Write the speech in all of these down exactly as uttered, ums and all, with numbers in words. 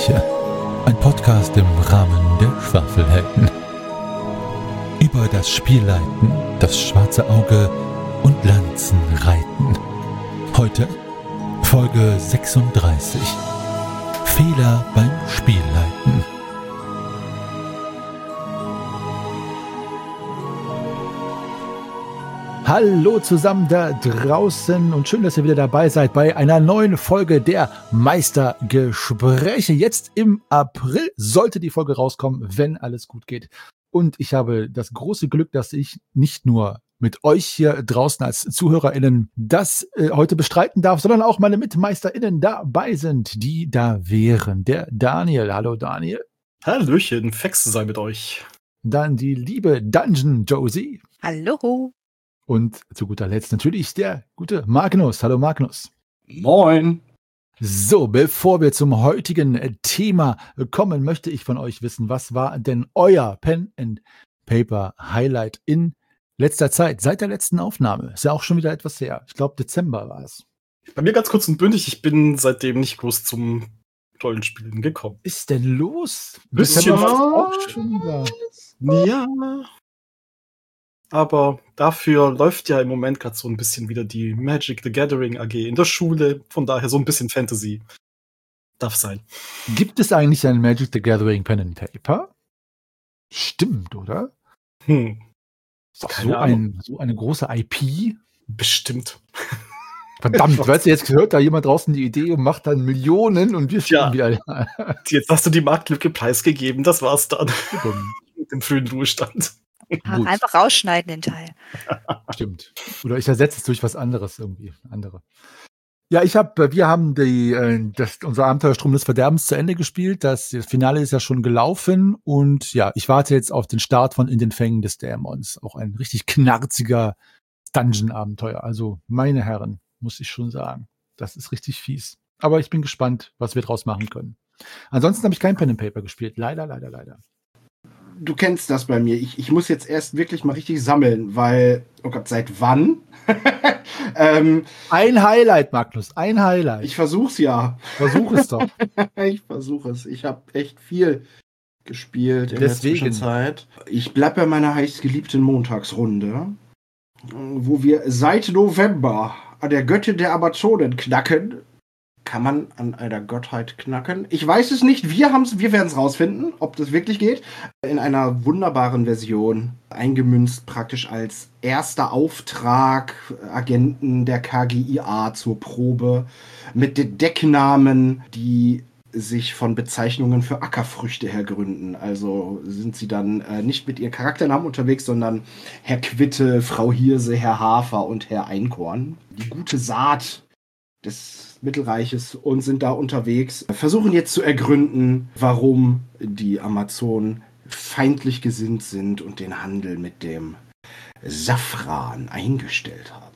Gespräche. Ein Podcast im Rahmen der Schwafelhelden. Über das Spielleiten, das schwarze Auge und Lanzenreiten. Heute Folge sechsunddreißig. Fehler beim Spielleiten. Hallo zusammen da draußen und schön, dass ihr wieder dabei seid bei einer neuen Folge der Meistergespräche. Jetzt im April sollte die Folge rauskommen, wenn alles gut geht. Und ich habe das große Glück, dass ich nicht nur mit euch hier draußen als ZuhörerInnen das äh, heute bestreiten darf, sondern auch meine MitmeisterInnen dabei sind, die da wären. Der Daniel. Hallo Daniel. Hallöchen, Fex sei mit euch. Dann die liebe Dungeon Josie. Hallo. Und zu guter Letzt natürlich der gute Magnus. Hallo Magnus. Moin. So, bevor wir zum heutigen Thema kommen, möchte ich von euch wissen, was war denn euer Pen and Paper Highlight in letzter Zeit, seit der letzten Aufnahme? Ist ja auch schon wieder etwas her. Ich glaube, Dezember war es. Bei mir ganz kurz und bündig, ich bin seitdem nicht groß zum Rollenspielen gekommen. Ist denn los? Bisschen Dezember was ist auch auch schon wieder. Ja. Aber dafür läuft ja im Moment gerade so ein bisschen wieder die Magic the Gathering A G in der Schule. Von daher so ein bisschen Fantasy darf sein. Gibt es eigentlich ein Magic the Gathering Pen and Paper? Stimmt, oder? Hm. Ist doch Keine so, ein, so eine große I P. Bestimmt. Verdammt, weißt du, jetzt hört da jemand draußen die Idee und macht dann Millionen und wir stehen Ja. wieder. Jetzt hast du die Marktlücke preisgegeben, das war's dann. Mit dem frühen Ruhestand. Gut. Einfach rausschneiden den Teil. Stimmt. Oder ich ersetze es durch was anderes irgendwie. Andere. Ja, ich habe, wir haben die, äh, das, unser Abenteuer Strom des Verderbens zu Ende gespielt. Das, das Finale ist ja schon gelaufen und ja, ich warte jetzt auf den Start von In den Fängen des Dämons. Auch ein richtig knarziger Dungeon-Abenteuer. Also, meine Herren, muss ich schon sagen. Das ist richtig fies. Aber ich bin gespannt, was wir draus machen können. Ansonsten habe ich kein Pen and Paper gespielt. Leider, leider, leider. Du kennst das bei mir. Ich, ich muss jetzt erst wirklich mal richtig sammeln, weil, oh Gott, seit wann? ähm, Ein Highlight, Magnus, ein Highlight. ich versuch's ja. Versuch es doch. ich versuche es. Ich habe echt viel gespielt in Deswegen. der Zwischenzeit. Ich bleib bei meiner heißgeliebten Montagsrunde, wo wir seit November an der Göttin der Amazonen knacken. Kann man an einer Gottheit knacken? Ich weiß es nicht. Wir haben's, wir werden es rausfinden, ob das wirklich geht. In einer wunderbaren Version, eingemünzt praktisch als erster Auftrag Agenten der K G I A zur Probe mit den Decknamen, die sich von Bezeichnungen für Ackerfrüchte her gründen. Also sind sie dann äh, nicht mit ihren Charakternamen unterwegs, sondern Herr Quitte, Frau Hirse, Herr Hafer und Herr Einkorn. Die gute Saat des Mittelreiches und sind da unterwegs, versuchen jetzt zu ergründen, warum die Amazonen feindlich gesinnt sind und den Handel mit dem Safran eingestellt haben.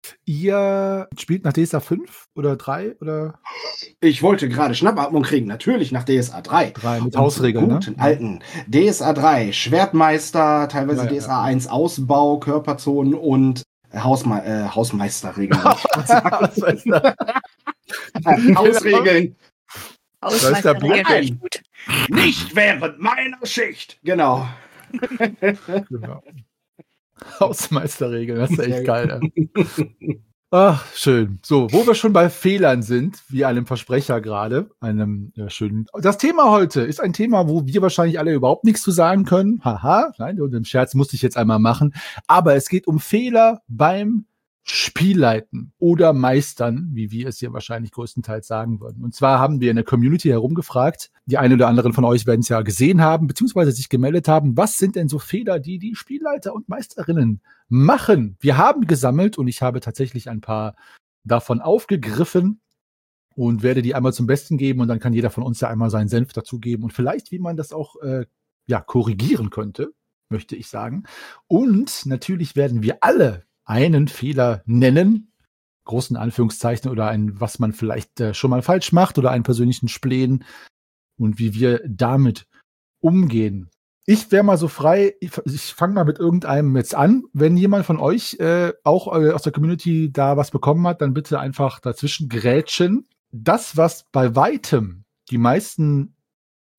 Ihr spielt nach D S A fünf oder drei oder? Ich wollte gerade Schnappatmung kriegen, natürlich nach D S A drei. drei mit Und Hausregeln, guten ne? alten D S A drei, Schwertmeister, teilweise Ja, ja, D S A eins Ausbau, Körperzonen und Hausme äh, Hausmeisterregeln. Hausregeln. Ausmeisterregeln finde ich gut. Nicht während meiner Schicht. Genau. Genau. Hausmeisterregeln, das ist echt geil. Ey. Ach, schön. So, wo wir schon bei Fehlern sind, wie einem Versprecher gerade, einem ja, schönen. Das Thema heute ist ein Thema, wo wir wahrscheinlich alle überhaupt nichts zu sagen können. Haha, nein, den Scherz musste ich jetzt einmal machen. Aber es geht um Fehler beim Spielleiten oder Meistern, wie wir es hier wahrscheinlich größtenteils sagen würden. Und zwar haben wir in der Community herumgefragt, die einen oder anderen von euch werden es ja gesehen haben, beziehungsweise sich gemeldet haben, was sind denn so Fehler, die die Spielleiter und Meisterinnen machen? Wir haben gesammelt und ich habe tatsächlich ein paar davon aufgegriffen und werde die einmal zum Besten geben und dann kann jeder von uns ja einmal seinen Senf dazugeben und vielleicht, wie man das auch äh, ja, korrigieren könnte, möchte ich sagen. Und natürlich werden wir alle einen Fehler nennen, großen Anführungszeichen, oder ein, was man vielleicht äh, schon mal falsch macht oder einen persönlichen Spleen und wie wir damit umgehen. Ich wäre mal so frei, ich, ich fange mal mit irgendeinem jetzt an. Wenn jemand von euch äh, auch äh, aus der Community da was bekommen hat, dann bitte einfach dazwischen grätschen. Das, was bei weitem die meisten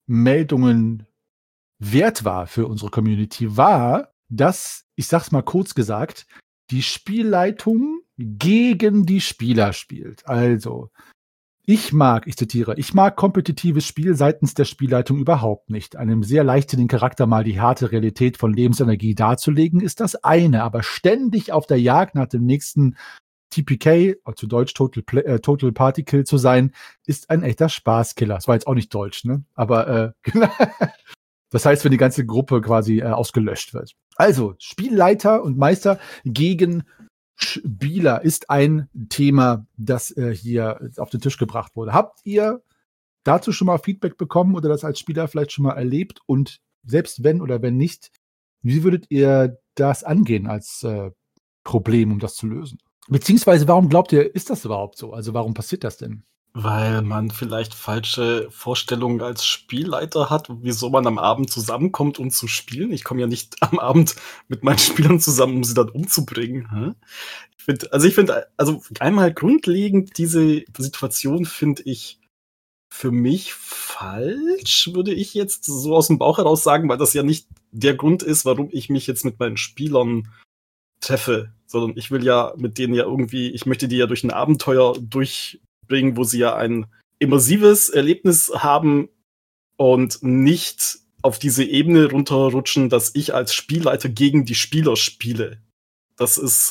Meldungen wert war für unsere Community, war, dass, ich sag's mal kurz gesagt, die Spielleitung gegen die Spieler spielt. Also, ich mag, ich zitiere, ich mag kompetitives Spiel seitens der Spielleitung überhaupt nicht. Einem sehr leichtsinnigen Charakter mal die harte Realität von Lebensenergie darzulegen, ist das eine, aber ständig auf der Jagd nach dem nächsten T P K, zu Deutsch Total, Play, äh, Total Party Kill zu sein, ist ein echter Spaßkiller. Das war jetzt auch nicht Deutsch, ne? Aber äh, das heißt, wenn die ganze Gruppe quasi äh, ausgelöscht wird. Also, Spielleiter und Meister gegen Spieler ist ein Thema, das äh, hier auf den Tisch gebracht wurde. Habt ihr dazu schon mal Feedback bekommen oder das als Spieler vielleicht schon mal erlebt? Und selbst wenn oder wenn nicht, wie würdet ihr das angehen als äh, Problem, um das zu lösen? Beziehungsweise, warum glaubt ihr, ist das überhaupt so? Also warum passiert das denn? Weil man vielleicht falsche Vorstellungen als Spielleiter hat, wieso man am Abend zusammenkommt, um zu spielen. Ich komme ja nicht am Abend mit meinen Spielern zusammen, um sie dann umzubringen. Hm? Ich find, also ich finde, also einmal grundlegend diese Situation finde ich für mich falsch, würde ich jetzt so aus dem Bauch heraus sagen, weil das ja nicht der Grund ist, warum ich mich jetzt mit meinen Spielern treffe, sondern ich will ja mit denen ja irgendwie, ich möchte die ja durch ein Abenteuer durchbringen, wo sie ja ein immersives Erlebnis haben und nicht auf diese Ebene runterrutschen, dass ich als Spielleiter gegen die Spieler spiele. Das ist,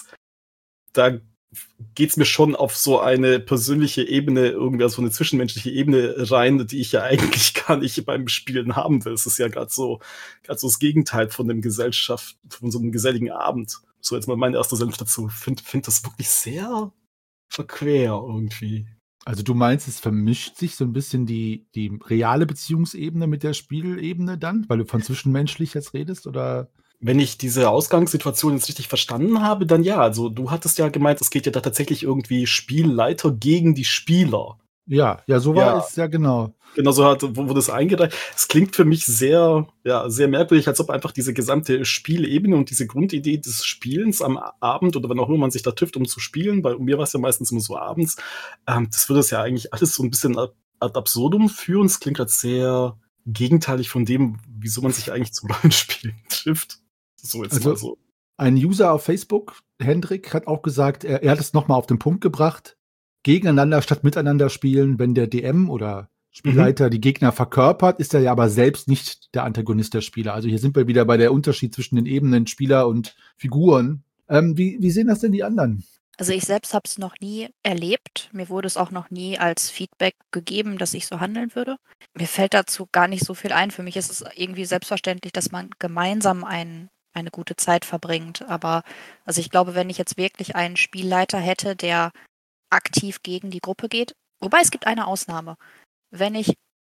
da geht's mir schon auf so eine persönliche Ebene, irgendwie auf so eine zwischenmenschliche Ebene rein, die ich ja eigentlich gar nicht beim Spielen haben will. Es ist ja gerade so, gerade so das Gegenteil von dem Gesellschaft, von so einem geselligen Abend. So, jetzt mal mein erster Senf dazu. Find, find das wirklich sehr verquer irgendwie. Also du meinst, es vermischt sich so ein bisschen die, die reale Beziehungsebene mit der Spielebene dann, weil du von zwischenmenschlich jetzt redest, oder? Wenn ich diese Ausgangssituation jetzt richtig verstanden habe, dann ja. Also du hattest ja gemeint, es geht ja da tatsächlich irgendwie Spielleiter gegen die Spieler. Ja, ja, so war Ja. es, ja genau. Genau so hat, wo, wo das eingereicht. Es klingt für mich sehr, ja, sehr merkwürdig, als ob einfach diese gesamte Spielebene und diese Grundidee des Spielens am Abend oder wann auch immer man sich da trifft, um zu spielen, bei mir war es ja meistens immer so abends, ähm, das würde es ja eigentlich alles so ein bisschen ad absurdum führen. Es klingt halt sehr gegenteilig von dem, wieso man sich eigentlich zum Rollenspielen trifft. So jetzt Also, mal so. Ein User auf Facebook, Hendrik, hat auch gesagt, er, er hat es nochmal auf den Punkt gebracht, gegeneinander statt miteinander spielen, wenn der D M oder Spielleiter mhm. die Gegner verkörpert, ist er ja aber selbst nicht der Antagonist der Spieler. Also hier sind wir wieder bei der Unterschied zwischen den Ebenen Spieler und Figuren. Ähm, wie, wie sehen das denn die anderen? Also ich selbst habe es noch nie erlebt. Mir wurde es auch noch nie als Feedback gegeben, dass ich so handeln würde. Mir fällt dazu gar nicht so viel ein. Für mich ist es irgendwie selbstverständlich, dass man gemeinsam ein, eine gute Zeit verbringt. Aber also ich glaube, wenn ich jetzt wirklich einen Spielleiter hätte, der aktiv gegen die Gruppe geht, wobei es gibt eine Ausnahme. Wenn ich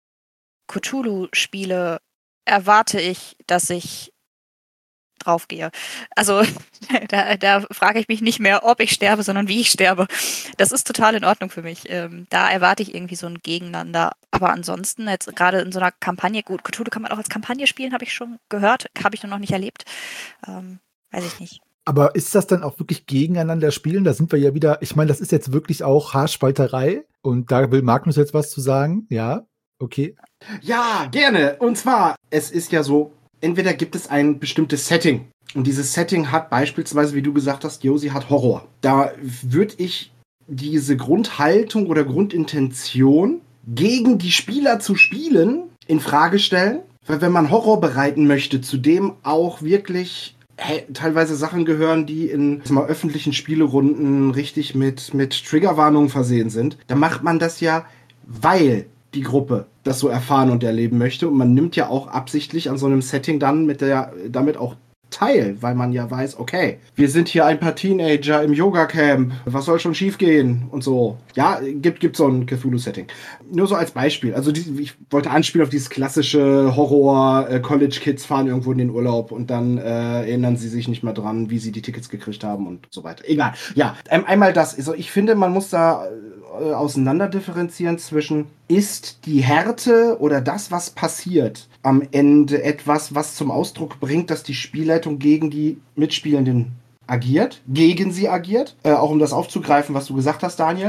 Cthulhu spiele, erwarte ich, dass ich draufgehe. Also da, da frage ich mich nicht mehr, ob ich sterbe, sondern wie ich sterbe. Das ist total in Ordnung für mich. Ähm, da erwarte ich irgendwie so ein Gegeneinander. Aber ansonsten, jetzt gerade in so einer Kampagne, gut, Cthulhu kann man auch als Kampagne spielen, habe ich schon gehört, habe ich noch nicht erlebt. Ähm, weiß ich nicht. Aber ist das dann auch wirklich gegeneinander spielen? Da sind wir ja wieder, ich meine, das ist jetzt wirklich auch Haarspalterei. Und da will Magnus jetzt was zu sagen. Ja, okay. Ja, gerne. Und zwar, es ist ja so, entweder gibt es ein bestimmtes Setting. Und dieses Setting hat beispielsweise, wie du gesagt hast, Josi hat Horror. Da würde ich diese Grundhaltung oder Grundintention, gegen die Spieler zu spielen, in Frage stellen. Weil wenn man Horror bereiten möchte, zu dem auch wirklich hey, teilweise Sachen gehören, die in mal, öffentlichen Spielerunden richtig mit, mit Triggerwarnungen versehen sind, dann macht man das ja, weil die Gruppe das so erfahren und erleben möchte. Und man nimmt ja auch absichtlich an so einem Setting dann mit der, damit auch teil, weil man ja weiß, okay, wir sind hier ein paar Teenager im Yoga-Camp, was soll schon schief gehen und so. Ja, gibt, gibt so ein Cthulhu-Setting. Nur so als Beispiel. Also die, ich wollte anspielen auf dieses klassische Horror, äh, College-Kids fahren irgendwo in den Urlaub und dann äh, erinnern sie sich nicht mehr dran, wie sie die Tickets gekriegt haben und so weiter. Egal. Ja, ähm, einmal das. Also ich finde, man muss da äh, auseinander differenzieren zwischen, ist die Härte oder das, was passiert, am Ende etwas, was zum Ausdruck bringt, dass die Spielleitung gegen die Mitspielenden agiert, gegen sie agiert, äh, auch um das aufzugreifen, was du gesagt hast, Daniel.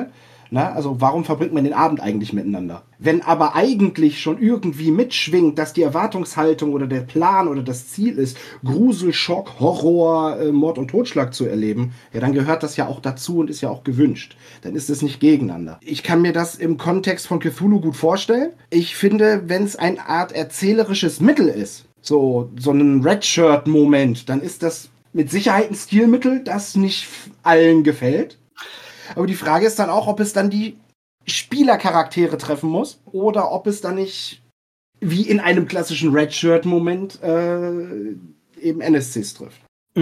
Na, also warum verbringt man den Abend eigentlich miteinander? Wenn aber eigentlich schon irgendwie mitschwingt, dass die Erwartungshaltung oder der Plan oder das Ziel ist, Grusel, Schock, Horror, äh, Mord und Totschlag zu erleben, ja, dann gehört das ja auch dazu und ist ja auch gewünscht. Dann ist es nicht gegeneinander. Ich kann mir das im Kontext von Cthulhu gut vorstellen. Ich finde, wenn es eine Art erzählerisches Mittel ist, so, so ein Redshirt-Moment, dann ist das mit Sicherheit ein Stilmittel, das nicht allen gefällt. Aber die Frage ist dann auch, ob es dann die Spielercharaktere treffen muss oder ob es dann nicht wie in einem klassischen Redshirt-Moment äh, eben N S Cs trifft.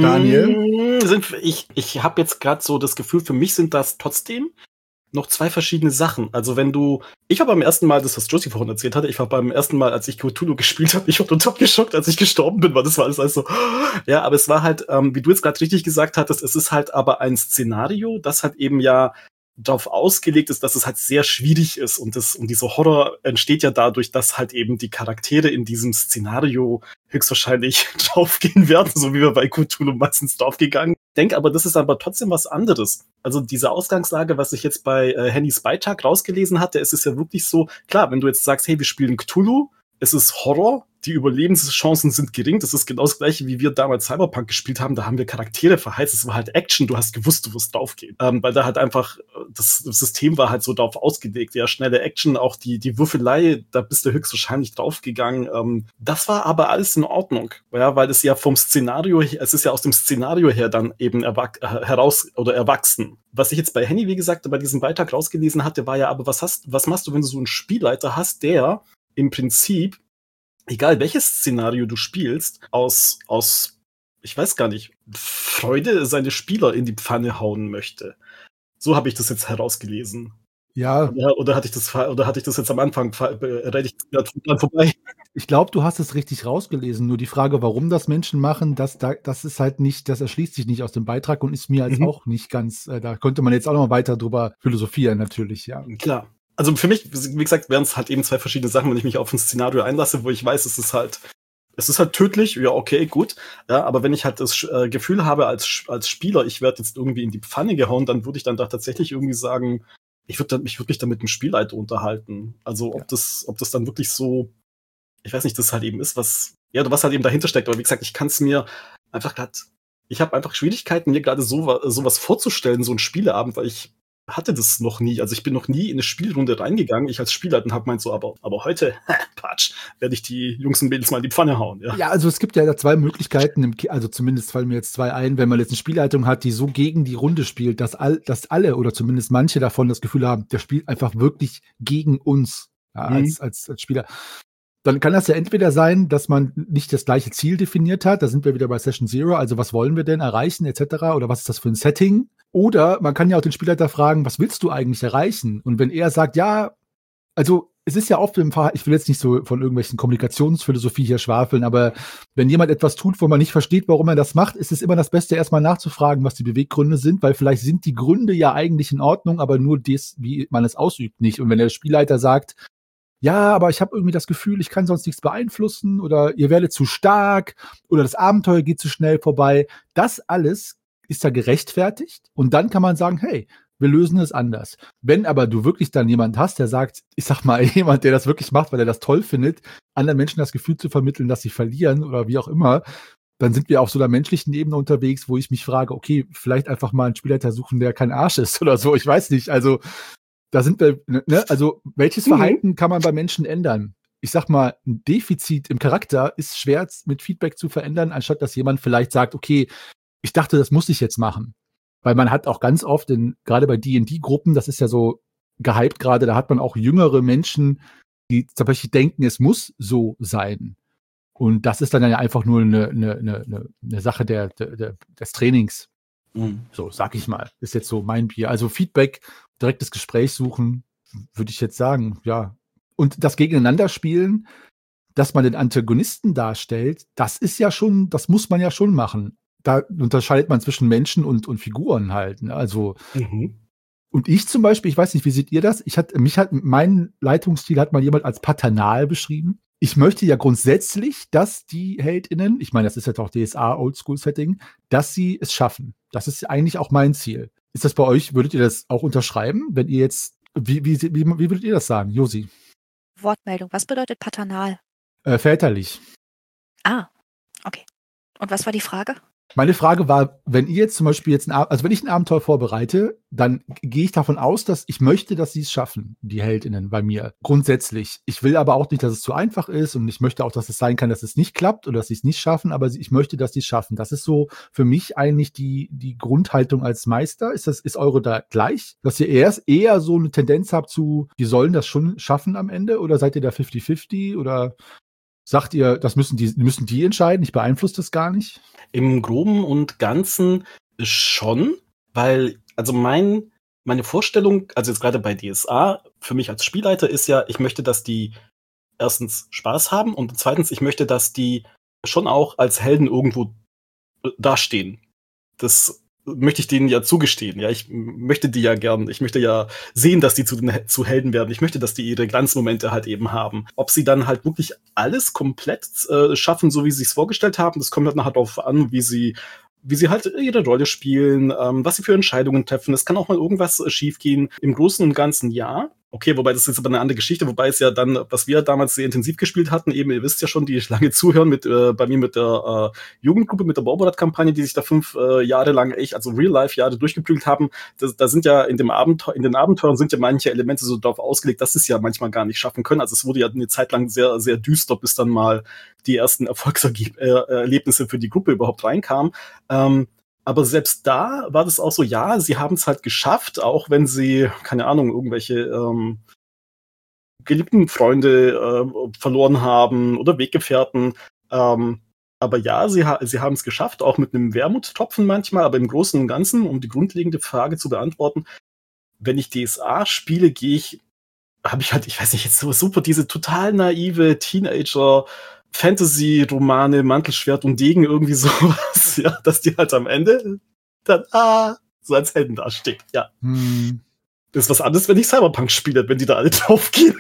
Daniel? Sind, ich ich habe jetzt gerade so das Gefühl, für mich sind das trotzdem noch zwei verschiedene Sachen. Also wenn du, ich war beim ersten Mal, das was Josie vorhin erzählt hatte, ich war beim ersten Mal, als ich Cthulhu gespielt habe, ich war total geschockt, als ich gestorben bin, weil das war alles, alles so, ja, aber es war halt, ähm, wie du jetzt gerade richtig gesagt hattest, es ist halt aber ein Szenario, das halt eben ja darauf ausgelegt ist, dass es halt sehr schwierig ist und das, und dieser Horror entsteht ja dadurch, dass halt eben die Charaktere in diesem Szenario höchstwahrscheinlich draufgehen werden, so wie wir bei Cthulhu meistens draufgegangen. Ich denke aber, das ist aber trotzdem was anderes. Also diese Ausgangslage, was ich jetzt bei äh, Hennys Beitrag rausgelesen hatte, es ist ja wirklich so, klar, wenn du jetzt sagst, hey, wir spielen Cthulhu, es ist Horror, die Überlebenschancen sind gering, das ist genau das gleiche, wie wir damals Cyberpunk gespielt haben, da haben wir Charaktere verheizt, es war halt Action, du hast gewusst, du wirst draufgehen. Ähm, weil da halt einfach, das, das System war halt so darauf ausgelegt, ja, schnelle Action, auch die, die Würfelei, da bist du höchstwahrscheinlich draufgegangen. Ähm, das war aber alles in Ordnung, ja, weil es ja vom Szenario, es ist ja aus dem Szenario her dann eben erwach- äh, heraus oder erwachsen. Was ich jetzt bei Henny, wie gesagt, bei diesem Beitrag rausgelesen hatte, war ja, aber was hast, was machst du, wenn du so einen Spielleiter hast, der im Prinzip, egal welches Szenario du spielst, aus, aus, ich weiß gar nicht, Freude seine Spieler in die Pfanne hauen möchte. So habe ich das jetzt herausgelesen. Ja. Oder, oder hatte ich das, oder hatte ich das jetzt am Anfang, rede ich dran vorbei? Ich glaube, du hast es richtig rausgelesen. Nur die Frage, warum das Menschen machen, das, da, das ist halt nicht, das erschließt sich nicht aus dem Beitrag und ist mir als Mhm. auch nicht ganz, äh, da könnte man jetzt auch noch mal weiter drüber philosophieren, natürlich, ja. Klar. Also für mich, wie gesagt, wären es halt eben zwei verschiedene Sachen, wenn ich mich auf ein Szenario einlasse, wo ich weiß, es ist halt, es ist halt tödlich, ja, okay, gut. Ja, aber wenn ich halt das äh, Gefühl habe als, als Spieler, ich werde jetzt irgendwie in die Pfanne gehauen, dann würde ich dann da tatsächlich irgendwie sagen, ich würde mich wirklich dann mit dem Spielleiter unterhalten. Also ob Ja. das, ob das dann wirklich so, ich weiß nicht, das halt eben ist, was, ja, was halt eben dahinter steckt. Aber wie gesagt, ich kann es mir einfach gerade, ich habe einfach Schwierigkeiten, mir gerade so, sowas vorzustellen, so ein Spieleabend, weil ich hatte das noch nie. Also ich bin noch nie in eine Spielrunde reingegangen, ich als Spielleiter und hab meint so, aber, aber heute, Patsch, werde ich die Jungs und Mädels mal in die Pfanne hauen. Ja, Ja, also es gibt ja da zwei Möglichkeiten, im Ki- also zumindest fallen mir jetzt zwei ein, wenn man jetzt eine Spielleitung hat, die so gegen die Runde spielt, dass, all, dass alle oder zumindest manche davon das Gefühl haben, der spielt einfach wirklich gegen uns, ja, Mhm. als, als, als Spieler. Dann kann das ja entweder sein, dass man nicht das gleiche Ziel definiert hat, da sind wir wieder bei Session Zero, also was wollen wir denn erreichen et cetera oder was ist das für ein Setting? Oder man kann ja auch den Spielleiter fragen, was willst du eigentlich erreichen? Und wenn er sagt, ja, also es ist ja oft im Verhalten, ich will jetzt nicht so von irgendwelchen Kommunikationsphilosophie hier schwafeln, aber wenn jemand etwas tut, wo man nicht versteht, warum er das macht, ist es immer das Beste, erstmal nachzufragen, was die Beweggründe sind, weil vielleicht sind die Gründe ja eigentlich in Ordnung, aber nur das, wie man es ausübt, nicht. Und wenn der Spielleiter sagt, ja, aber ich habe irgendwie das Gefühl, ich kann sonst nichts beeinflussen oder ihr werdet zu stark oder das Abenteuer geht zu schnell vorbei, das alles ist ja gerechtfertigt und dann kann man sagen, hey, wir lösen es anders. Wenn aber du wirklich dann jemand hast, der sagt, ich sag mal, jemand, der das wirklich macht, weil er das toll findet, anderen Menschen das Gefühl zu vermitteln, dass sie verlieren oder wie auch immer, dann sind wir auf so einer menschlichen Ebene unterwegs, wo ich mich frage, okay, vielleicht einfach mal einen Spielleiter suchen, der kein Arsch ist oder so, ich weiß nicht, also da sind wir, ne, also welches Mhm. Verhalten kann man bei Menschen ändern? Ich sag mal, ein Defizit im Charakter ist schwer mit Feedback zu verändern, anstatt dass jemand vielleicht sagt, okay, ich dachte, das muss ich jetzt machen. Weil man hat auch ganz oft, in, gerade bei D und D-Gruppen, das ist ja so gehypt gerade, da hat man auch jüngere Menschen, die tatsächlich denken, es muss so sein. Und das ist dann ja einfach nur eine, eine, eine, eine Sache der, der, des Trainings. Mhm. So, sag ich mal. Ist jetzt so mein Bier. Also Feedback, direktes Gespräch suchen, würde ich jetzt sagen, ja. Und das Gegeneinander spielen, dass man den Antagonisten darstellt, das ist ja schon, das muss man ja schon machen. Da unterscheidet man zwischen Menschen und, und Figuren halt. Ne? Also, Mhm. und ich zum Beispiel, ich weiß nicht, wie seht ihr das? Ich hatte, mich hat, mein Leitungsstil hat mal jemand als paternal beschrieben. Ich möchte ja grundsätzlich, dass die HeldInnen, ich meine, das ist ja doch D S A Oldschool-Setting, dass sie es schaffen. Das ist eigentlich auch mein Ziel. Ist das bei euch, würdet ihr das auch unterschreiben, wenn ihr jetzt, wie, wie, wie, wie würdet ihr das sagen, Josi? Wortmeldung. Was bedeutet paternal? Äh, väterlich. Ah, okay. Und was war die Frage? Meine Frage war, wenn ihr jetzt zum Beispiel jetzt ein, Ab- also wenn ich ein Abenteuer vorbereite, dann g- gehe ich davon aus, dass ich möchte, dass sie es schaffen, die HeldInnen bei mir. Grundsätzlich. Ich will aber auch nicht, dass es zu einfach ist und ich möchte auch, dass es sein kann, dass es nicht klappt oder dass sie es nicht schaffen, aber ich möchte, dass sie es schaffen. Das ist so für mich eigentlich die, die Grundhaltung als Meister. Ist das, ist eure da gleich? Dass ihr erst eher so eine Tendenz habt zu, die sollen das schon schaffen am Ende oder seid ihr da fünfzig fünfzig oder sagt ihr, das müssen die, müssen die entscheiden, ich beeinflusse das gar nicht? Im Groben und Ganzen schon, weil, also mein, meine Vorstellung, also jetzt gerade bei D S A, für mich als Spielleiter ist ja, ich möchte, dass die erstens Spaß haben und zweitens, ich möchte, dass die schon auch als Helden irgendwo äh, dastehen. Das möchte ich denen ja zugestehen. Ja, ich m- möchte die ja gern, ich möchte ja sehen, dass die zu, den, He- zu Helden werden. Ich möchte, dass die ihre Glanzmomente halt eben haben. Ob sie dann halt wirklich alles komplett äh, schaffen, so wie sie es vorgestellt haben, das kommt halt nachher darauf an, wie sie wie sie halt ihre Rolle spielen, ähm, was sie für Entscheidungen treffen. Es kann auch mal irgendwas äh, schiefgehen. Im Großen und Ganzen ja. Okay, wobei das ist jetzt aber eine andere Geschichte, wobei es ja dann, was wir damals sehr intensiv gespielt hatten, eben, ihr wisst ja schon, die lange zuhören mit äh, bei mir mit der äh, Jugendgruppe, mit der Bauborat-Kampagne, die sich da fünf äh, Jahre lang echt, also Real-Life-Jahre durchgeprügelt haben. Das, da sind ja in dem Abenteuer, in den Abenteuern sind ja manche Elemente so darauf ausgelegt, dass sie es ja manchmal gar nicht schaffen können. Also es wurde ja eine Zeit lang sehr, sehr düster, bis dann mal die ersten Erfolgserlebnisse für die Gruppe überhaupt reinkamen. Ähm, aber selbst da war das auch so, ja, sie haben es halt geschafft, auch wenn sie, keine Ahnung, irgendwelche ähm, geliebten Freunde äh, verloren haben oder Weggefährten. Ähm, aber ja, sie, ha sie haben es geschafft, auch mit einem Wermuttropfen manchmal, aber im Großen und Ganzen, um die grundlegende Frage zu beantworten, wenn ich D S A spiele, gehe ich, habe ich halt, ich weiß nicht, jetzt so super diese total naive Teenager Fantasy-Romane, Mantelschwert und Degen, irgendwie sowas, ja, dass die halt am Ende dann, ah, so als Helden dastehen, ja. Hm. Das ist was anderes, wenn ich Cyberpunk spiele, wenn die da alle draufgehen.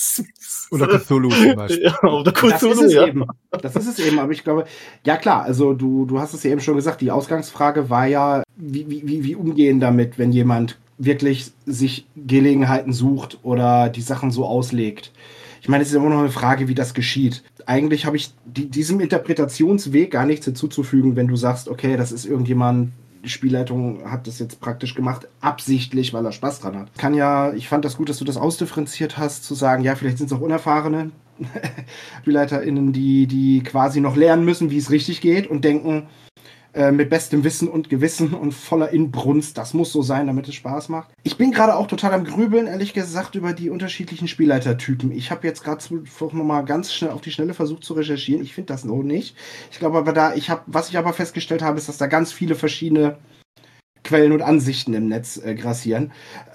Oder Cthulhu zum Beispiel. Ja, oder Das ist Cthulhu, es ja. eben. Das ist es eben. Aber ich glaube, ja klar, also du, du hast es ja eben schon gesagt, die Ausgangsfrage war ja, wie, wie, wie umgehen damit, wenn jemand wirklich sich Gelegenheiten sucht oder die Sachen so auslegt. Ich meine, es ist immer noch eine Frage, wie das geschieht. Eigentlich habe ich die, diesem Interpretationsweg gar nichts hinzuzufügen, wenn du sagst, okay, das ist irgendjemand, die Spielleitung hat das jetzt praktisch gemacht, absichtlich, weil er Spaß dran hat. Kann ja, ich fand das gut, dass du das ausdifferenziert hast, zu sagen, ja, vielleicht sind es auch Unerfahrene SpielleiterInnen, die, die quasi noch lernen müssen, wie es richtig geht und denken, äh, mit bestem Wissen und Gewissen und voller Inbrunst, das muss so sein, damit es Spaß macht. Ich bin gerade auch total am Grübeln, ehrlich gesagt, über die unterschiedlichen Spielleitertypen. Ich habe jetzt gerade noch mal ganz schnell auf die Schnelle versucht zu recherchieren. Ich finde das noch nicht. Ich glaube aber da, ich habe, was ich aber festgestellt habe, ist, dass da ganz viele verschiedene Quellen und Ansichten im Netz äh, grassieren.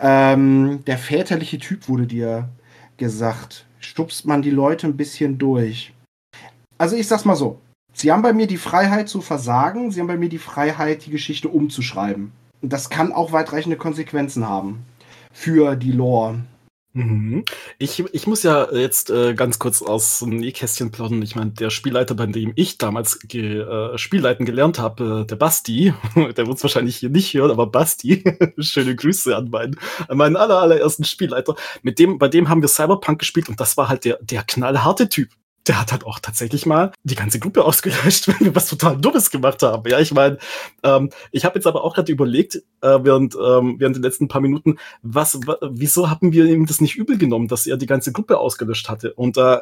Ähm, der väterliche Typ wurde dir gesagt. Stupst man die Leute ein bisschen durch. Also ich sag's mal so. Sie haben bei mir die Freiheit zu versagen, sie haben bei mir die Freiheit, die Geschichte umzuschreiben. Und das kann auch weitreichende Konsequenzen haben für die Lore. Mhm. Ich, ich muss ja jetzt äh, ganz kurz aus dem Nähkästchen plaudern. Ich meine, der Spielleiter, bei dem ich damals ge äh, Spielleiten gelernt habe, äh, der Basti, der wird es wahrscheinlich hier nicht hören, aber Basti, schöne Grüße an meinen, an meinen aller, allerersten Spielleiter. Mit dem, bei dem haben wir Cyberpunk gespielt und das war halt der, der knallharte Typ. Der hat halt auch tatsächlich mal die ganze Gruppe ausgelöscht, wenn wir was total Dummes gemacht haben. Ja, ich meine, ähm, ich habe jetzt aber auch gerade überlegt, äh, während, ähm, während den letzten paar Minuten, was, wa, wieso haben wir ihm das nicht übel genommen, dass er die ganze Gruppe ausgelöscht hatte? Und äh,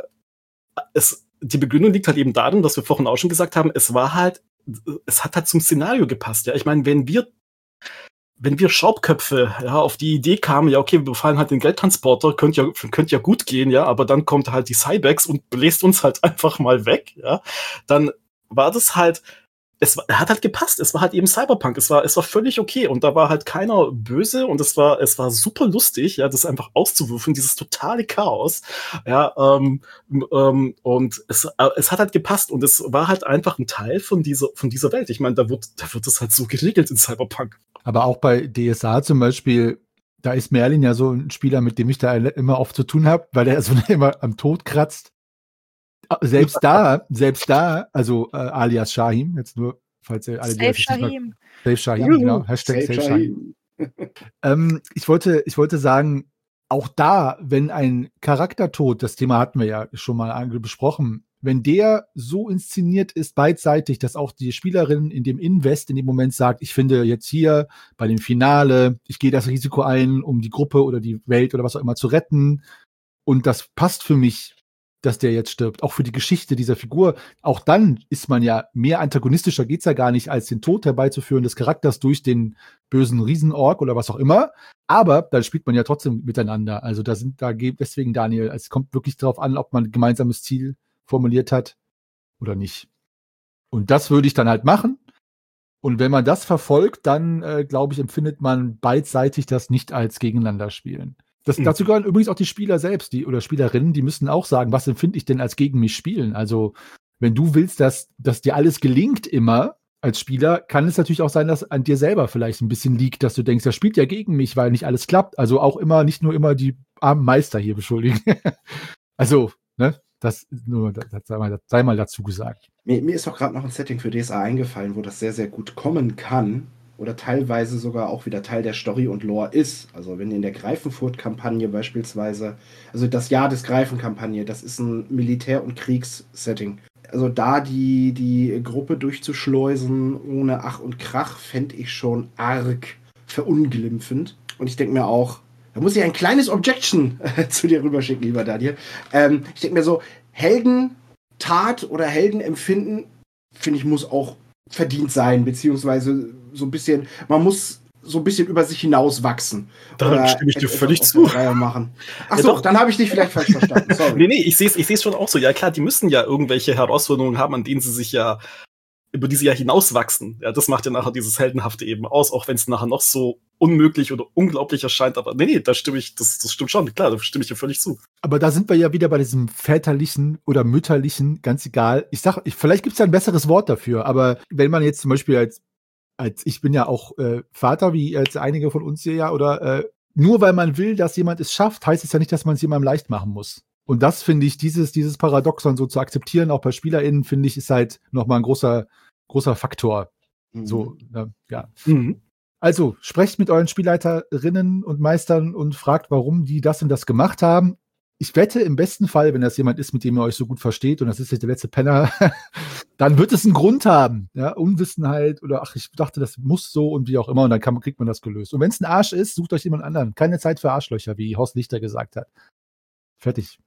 es, die Begründung liegt halt eben darin, dass wir vorhin auch schon gesagt haben, es war halt, es hat halt zum Szenario gepasst. Ja, ich meine, wenn wir Wenn wir Schraubköpfe ja, auf die Idee kamen, ja, okay, wir befallen halt den Geldtransporter, könnte ja, könnte ja gut gehen, ja, aber dann kommt halt die Cybex und bläst uns halt einfach mal weg, ja, dann war das halt, es war, hat halt gepasst, es war halt eben Cyberpunk, es war, es war völlig okay und da war halt keiner böse und es war, es war super lustig, ja, das einfach auszuwürfeln, dieses totale Chaos, ja, ähm, ähm, und es, äh, es hat halt gepasst und es war halt einfach ein Teil von dieser, von dieser Welt. Ich meine, da wird, da wird es halt so geregelt in Cyberpunk. Aber auch bei D S A zum Beispiel, da ist Merlin ja so ein Spieler, mit dem ich da immer oft zu tun habe, weil der so immer am Tod kratzt. Selbst da, selbst da, also äh, alias Shahim, jetzt nur, falls ihr alle, die Safe das jetzt nicht mal- Shahim. Safe Shahim, Ja. genau, Hashtag Safe Safe Shahim. ähm, ich wollte, ich wollte sagen, auch da, wenn ein Charaktertod, das Thema hatten wir ja schon mal ange- besprochen, wenn der so inszeniert ist, beidseitig, dass auch die Spielerin in dem Invest in dem Moment sagt, ich finde jetzt hier bei dem Finale, ich gehe das Risiko ein, um die Gruppe oder die Welt oder was auch immer zu retten. Und das passt für mich, dass der jetzt stirbt. Auch für die Geschichte dieser Figur. Auch dann ist man ja mehr antagonistischer, geht's ja gar nicht, als den Tod herbeizuführen des Charakters durch den bösen Riesenork oder was auch immer. Aber dann spielt man ja trotzdem miteinander. Also da sind, da geht deswegen, Daniel, es kommt wirklich darauf an, ob man ein gemeinsames Ziel formuliert hat oder nicht. Und das würde ich dann halt machen. Und wenn man das verfolgt, dann, äh, glaube ich, empfindet man beidseitig das nicht als Gegeneinander spielen. Das, Mhm. Dazu gehören übrigens auch die Spieler selbst, die oder Spielerinnen, die müssen auch sagen, was empfinde ich denn als gegen mich spielen? Also, wenn du willst, dass, dass dir alles gelingt immer als Spieler, kann es natürlich auch sein, dass an dir selber vielleicht ein bisschen liegt, dass du denkst, er spielt ja gegen mich, weil nicht alles klappt. Also auch immer, nicht nur immer die armen Meister hier beschuldigen. Also, ne, das nur, das sei mal, sei mal dazu gesagt. Mir, mir ist auch gerade noch ein Setting für D S A eingefallen, wo das sehr, sehr gut kommen kann oder teilweise sogar auch wieder Teil der Story und Lore ist. Also wenn in der Greifenfurt-Kampagne beispielsweise, also das Jahr des Greifen-Kampagne, das ist ein Militär- und Kriegssetting. Also da die, die Gruppe durchzuschleusen ohne Ach und Krach, fände ich schon arg verunglimpfend. Und ich denke mir auch, da muss ich ein kleines Objection äh, zu dir rüberschicken, lieber Daniel. Ähm, ich denke mir so, Heldentat oder Heldenempfinden, finde ich, muss auch verdient sein, beziehungsweise so ein bisschen, man muss so ein bisschen über sich hinaus wachsen. Da oder stimme ich dir etwas völlig aus zu. der Reihe machen. Ja, Achso, doch. dann habe ich dich vielleicht falsch verstanden. Sorry. Nee, nee, ich sehe es ich seh's schon auch so. Ja, klar, die müssen ja irgendwelche Herausforderungen haben, an denen sie sich ja, über die sie ja hinauswachsen. Ja, das macht ja nachher dieses Heldenhafte eben aus, auch wenn es nachher noch so unmöglich oder unglaublich erscheint. Aber nee, nee, da stimme ich, das, das stimmt schon. Klar, da stimme ich dir völlig zu. Aber da sind wir ja wieder bei diesem väterlichen oder mütterlichen, ganz egal. Ich sag, ich, vielleicht gibt es ja ein besseres Wort dafür, aber wenn man jetzt zum Beispiel als, als ich bin ja auch äh, Vater, wie jetzt einige von uns hier ja, oder äh, nur weil man will, dass jemand es schafft, heißt es ja nicht, dass man es jemandem leicht machen muss. Und das finde ich, dieses, dieses Paradoxon so zu akzeptieren, auch bei SpielerInnen, finde ich, ist halt nochmal ein großer, großer Faktor. Mhm. So, äh, ja. Mhm. Also, sprecht mit euren Spielleiterinnen und Meistern und fragt, warum die das und das gemacht haben. Ich wette, im besten Fall, wenn das jemand ist, mit dem ihr euch so gut versteht, und das ist jetzt der letzte Penner, dann wird es einen Grund haben. Ja, Unwissenheit oder ach, ich dachte, das muss so und wie auch immer, und dann kann, kriegt man das gelöst. Und wenn es ein Arsch ist, sucht euch jemand anderen. Keine Zeit für Arschlöcher, wie Horst Lichter gesagt hat. Fertig.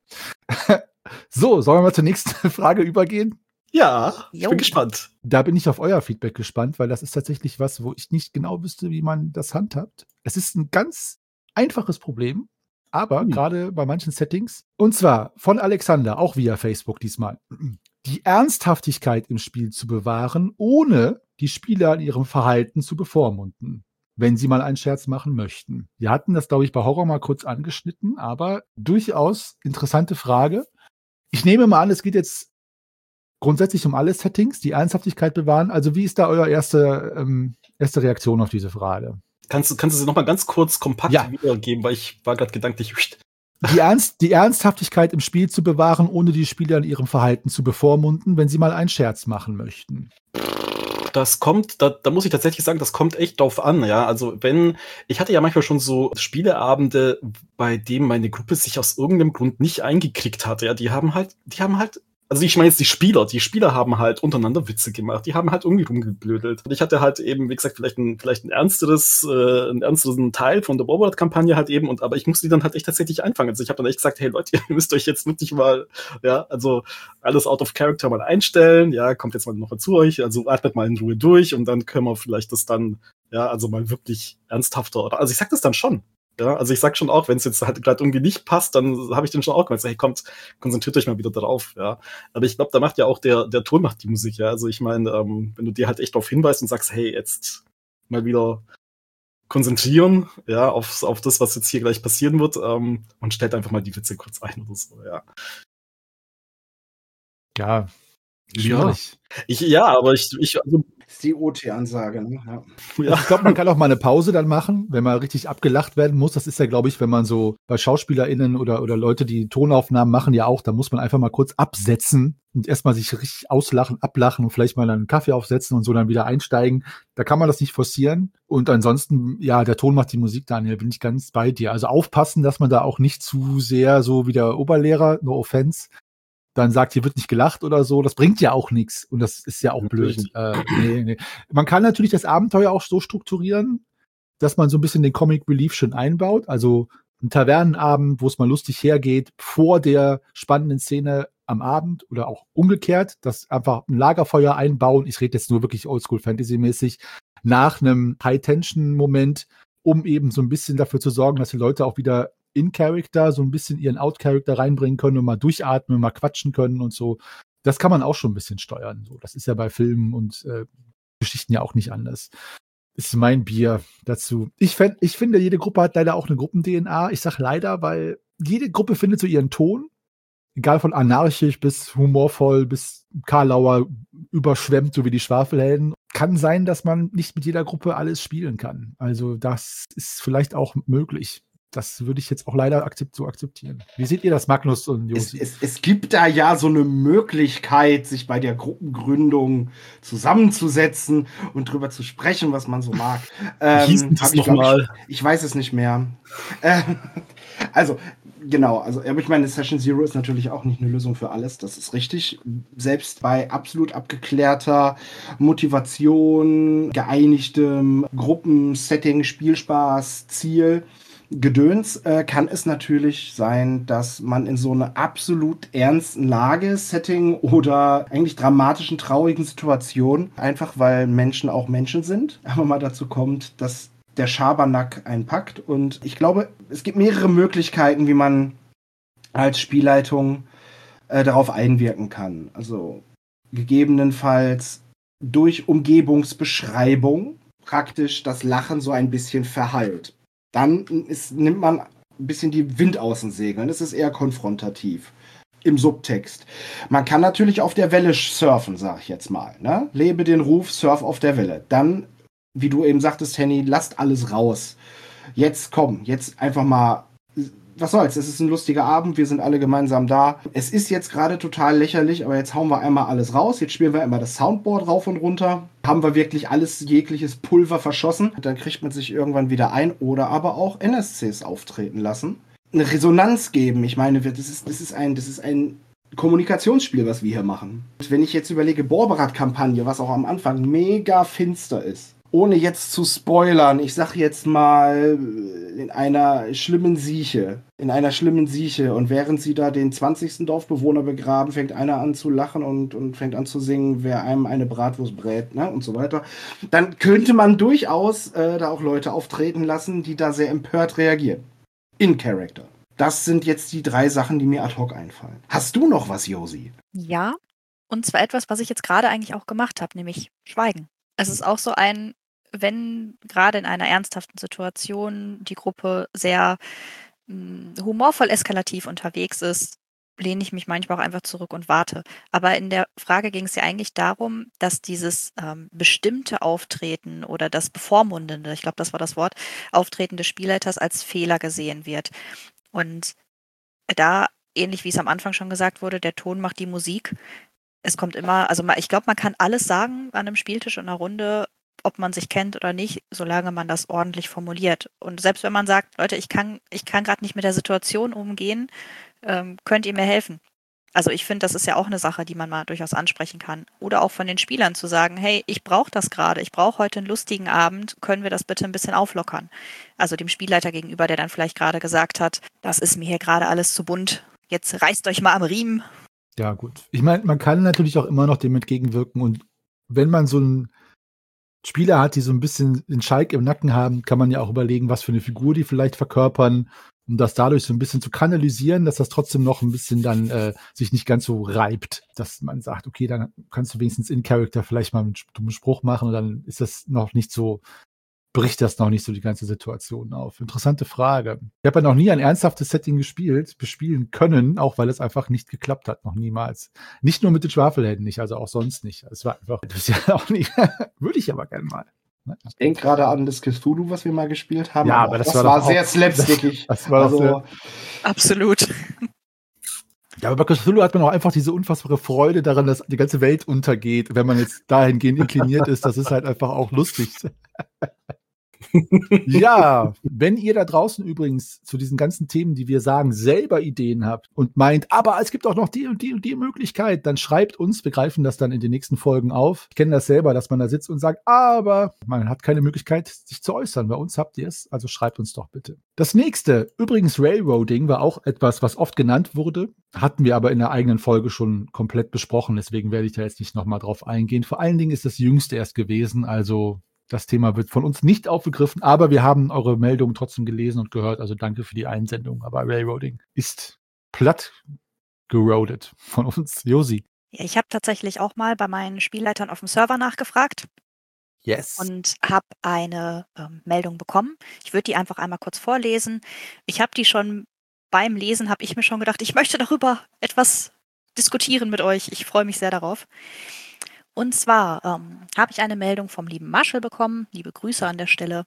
So, sollen wir mal zur nächsten Frage übergehen? Ja, ich Jo. bin gespannt. Da bin ich auf euer Feedback gespannt, weil das ist tatsächlich was, wo ich nicht genau wüsste, wie man das handhabt. Es ist ein ganz einfaches Problem, aber Hm. gerade bei manchen Settings. Und zwar von Alexander, auch via Facebook diesmal. Die Ernsthaftigkeit im Spiel zu bewahren, ohne die Spieler in ihrem Verhalten zu bevormunden, wenn sie mal einen Scherz machen möchten. Wir hatten das, glaube ich, bei Horror mal kurz angeschnitten, aber durchaus interessante Frage. Ich nehme mal an, es geht jetzt grundsätzlich um alle Settings, die Ernsthaftigkeit bewahren. Also wie ist da eure erste, ähm, erste Reaktion auf diese Frage? Kannst du, kannst du sie noch mal ganz kurz kompakt Ja. wiedergeben, weil ich war gerade gedanklich. Die, Ernst, die Ernsthaftigkeit im Spiel zu bewahren, ohne die Spieler in ihrem Verhalten zu bevormunden, wenn sie mal einen Scherz machen möchten. Das kommt, da, da muss ich tatsächlich sagen, das kommt echt drauf an, ja. Also wenn, ich hatte ja manchmal schon so Spieleabende, bei denen meine Gruppe sich aus irgendeinem Grund nicht eingekriegt hat, ja. Die haben halt, die haben halt, also ich meine jetzt die Spieler, die Spieler haben halt untereinander Witze gemacht, die haben halt irgendwie rumgeblödelt. Und ich hatte halt eben, wie gesagt, vielleicht ein, vielleicht ein ernsteres, äh, einen ernsteren Teil von der Warboard-Kampagne halt eben, und aber ich musste die dann halt echt tatsächlich einfangen. Also ich habe dann echt gesagt, hey Leute, ihr müsst euch jetzt wirklich mal, ja, also alles out of character mal einstellen, ja, kommt jetzt mal noch zu euch, also atmet mal in Ruhe durch und dann können wir vielleicht das dann, ja, also mal wirklich ernsthafter, oder, also ich sag das dann schon. Ja, also ich sag schon auch, wenn es jetzt halt gerade irgendwie nicht passt, dann habe ich den schon auch gesagt, hey, kommt, konzentriert euch mal wieder drauf, ja. Aber ich glaube, da macht ja auch der der Ton macht die Musik, ja. Also ich meine, ähm, wenn du dir halt echt darauf hinweist und sagst, hey, jetzt mal wieder konzentrieren, ja, auf auf das, was jetzt hier gleich passieren wird, ähm, und stellt einfach mal die Witze kurz ein oder so, ja. Ja, Ja. schwierig. Ich, ja, aber ich, ich, also, ist die O T-Ansage, ne? Ja. Ja. Ich glaube, man kann auch mal eine Pause dann machen, wenn man richtig abgelacht werden muss. Das ist ja, glaube ich, wenn man so bei SchauspielerInnen oder, oder Leute, die Tonaufnahmen machen, ja auch, da muss man einfach mal kurz absetzen und erstmal sich richtig auslachen, ablachen und vielleicht mal dann einen Kaffee aufsetzen und so dann wieder einsteigen. Da kann man das nicht forcieren. Und ansonsten, ja, der Ton macht die Musik, Daniel, bin ich ganz bei dir. Also aufpassen, dass man da auch nicht zu sehr so wie der Oberlehrer, no offense, dann sagt, hier wird nicht gelacht oder so, das bringt ja auch nichts. Und das ist ja auch blöd. Äh, nee, nee. Man kann natürlich das Abenteuer auch so strukturieren, dass man so ein bisschen den Comic Relief schon einbaut. Also ein Tavernenabend, wo es mal lustig hergeht, vor der spannenden Szene am Abend oder auch umgekehrt, dass einfach ein Lagerfeuer einbauen. Ich rede jetzt nur wirklich Oldschool-Fantasy-mäßig, nach einem High-Tension-Moment, um eben so ein bisschen dafür zu sorgen, dass die Leute auch wieder in Character so ein bisschen ihren Out-Character reinbringen können und mal durchatmen, mal quatschen können und so. Das kann man auch schon ein bisschen steuern. So, das ist ja bei Filmen und äh, Geschichten ja auch nicht anders. Das ist mein Bier dazu. Ich, fänd, ich finde, jede Gruppe hat leider auch eine Gruppen-D N A. Ich sag leider, weil jede Gruppe findet so ihren Ton. Egal von anarchisch bis humorvoll bis Karlauer überschwemmt, so wie die Schwafelhelden. Kann sein, dass man nicht mit jeder Gruppe alles spielen kann. Also das ist vielleicht auch möglich. Das würde ich jetzt auch leider akzept, so akzeptieren. Wie seht ihr das, Magnus und Josi? Es, es, es gibt da ja so eine Möglichkeit, sich bei der Gruppengründung zusammenzusetzen und drüber zu sprechen, was man so mag. Ähm, Wie hieß denn das nochmal? Ich, ich weiß es nicht mehr. Äh, also, genau. Also, aber ich meine, Session Zero ist natürlich auch nicht eine Lösung für alles. Das ist richtig. Selbst bei absolut abgeklärter Motivation, geeinigtem Gruppensetting, Spielspaß, Ziel, Gedöns äh, kann es natürlich sein, dass man in so einer absolut ernsten Lage, Setting oder eigentlich dramatischen, traurigen Situation, einfach weil Menschen auch Menschen sind, aber mal dazu kommt, dass der Schabernack einen packt. Und ich glaube, es gibt mehrere Möglichkeiten, wie man als Spielleitung äh, darauf einwirken kann. Also gegebenenfalls durch Umgebungsbeschreibung praktisch das Lachen so ein bisschen verhallt. Dann ist, nimmt man ein bisschen die Wind aus den Segeln. Das ist eher konfrontativ im Subtext. Man kann natürlich auf der Welle surfen, sag ich jetzt mal. Ne? Lebe den Ruf, surf auf der Welle. Dann, wie du eben sagtest, Henny, lasst alles raus. Jetzt komm, jetzt einfach mal, was soll's, es ist ein lustiger Abend, wir sind alle gemeinsam da. Es ist jetzt gerade total lächerlich, aber jetzt hauen wir einmal alles raus. Jetzt spielen wir immer das Soundboard rauf und runter. Haben wir wirklich alles, jegliches Pulver verschossen. Dann kriegt man sich irgendwann wieder ein oder aber auch N S Cs auftreten lassen. Eine Resonanz geben. Ich meine, das ist, das ist ein, das ist ein Kommunikationsspiel, was wir hier machen. Wenn ich jetzt überlege, Borberat-Kampagne, was auch am Anfang mega finster ist. Ohne jetzt zu spoilern, ich sag jetzt mal in einer schlimmen Sieche, in einer schlimmen Sieche und während sie da den zwanzigsten Dorfbewohner begraben, fängt einer an zu lachen und, und fängt an zu singen, wer einem eine Bratwurst brät, ne, und so weiter. Dann könnte man durchaus äh, da auch Leute auftreten lassen, die da sehr empört reagieren. In Character. Das sind jetzt die drei Sachen, die mir ad hoc einfallen. Hast du noch was, Josi? Ja, und zwar etwas, was ich jetzt gerade eigentlich auch gemacht habe, nämlich Schweigen. Es ist auch so ein, wenn gerade in einer ernsthaften Situation die Gruppe sehr mh, humorvoll eskalativ unterwegs ist, lehne ich mich manchmal auch einfach zurück und warte. Aber in der Frage ging es ja eigentlich darum, dass dieses ähm, bestimmte Auftreten oder das bevormundende, ich glaube, das war das Wort, Auftreten des Spielleiters als Fehler gesehen wird. Und da, ähnlich wie es am Anfang schon gesagt wurde, der Ton macht die Musik. Es kommt immer, also ich glaube, man kann alles sagen an einem Spieltisch in einer Runde, ob man sich kennt oder nicht, solange man das ordentlich formuliert. Und selbst wenn man sagt, Leute, ich kann, ich kann gerade nicht mit der Situation umgehen, ähm, könnt ihr mir helfen? Also ich finde, das ist ja auch eine Sache, die man mal durchaus ansprechen kann. Oder auch von den Spielern zu sagen, hey, ich brauche das gerade, ich brauche heute einen lustigen Abend, können wir das bitte ein bisschen auflockern? Also dem Spielleiter gegenüber, der dann vielleicht gerade gesagt hat, das ist mir hier gerade alles zu bunt, jetzt reißt euch mal am Riemen. Ja, gut. Ich meine, man kann natürlich auch immer noch dem entgegenwirken und wenn man so einen Spieler hat, die so ein bisschen den Schalk im Nacken haben, kann man ja auch überlegen, was für eine Figur die vielleicht verkörpern, um das dadurch so ein bisschen zu kanalisieren, dass das trotzdem noch ein bisschen dann äh, sich nicht ganz so reibt, dass man sagt, okay, dann kannst du wenigstens in Character vielleicht mal einen dummen Spruch machen und dann ist das noch nicht so bricht das noch nicht so die ganze Situation auf? Interessante Frage. Ich habe ja noch nie ein ernsthaftes Setting gespielt, bespielen können, auch weil es einfach nicht geklappt hat, noch niemals. Nicht nur mit den Schwafelhelden nicht, also auch sonst nicht. Es war einfach, das ist ja auch nicht, würde ich aber gerne mal. Ich denke gerade an das Cthulhu, was wir mal gespielt haben. Ja, aber das, das war, war doch sehr auch, slapstickig. Das, das war also, doch Absolut. Ja, aber bei Cthulhu hat man auch einfach diese unfassbare Freude daran, dass die ganze Welt untergeht, wenn man jetzt dahingehend inkliniert ist. Das ist halt einfach auch lustig. Ja, wenn ihr da draußen übrigens zu diesen ganzen Themen, die wir sagen, selber Ideen habt und meint, aber es gibt auch noch die und die und die Möglichkeit, dann schreibt uns, wir greifen das dann in den nächsten Folgen auf. Ich kenne das selber, dass man da sitzt und sagt, aber man hat keine Möglichkeit, sich zu äußern. Bei uns habt ihr es, also schreibt uns doch bitte. Das nächste, übrigens Railroading, war auch etwas, was oft genannt wurde, hatten wir aber in der eigenen Folge schon komplett besprochen, deswegen werde ich da jetzt nicht nochmal drauf eingehen. Vor allen Dingen ist das jüngste erst gewesen, also das Thema wird von uns nicht aufgegriffen, aber wir haben eure Meldungen trotzdem gelesen und gehört. Also danke für die Einsendung. Aber Railroading ist platt geroadet von uns. Josi. Ja, ich habe tatsächlich auch mal bei meinen Spielleitern auf dem Server nachgefragt. Yes. Und habe eine ähm, Meldung bekommen. Ich würde die einfach einmal kurz vorlesen. Ich habe die schon beim Lesen, habe ich mir schon gedacht, ich möchte darüber etwas diskutieren mit euch. Ich freue mich sehr darauf. Und zwar ähm, habe ich eine Meldung vom lieben Marshall bekommen. Liebe Grüße an der Stelle.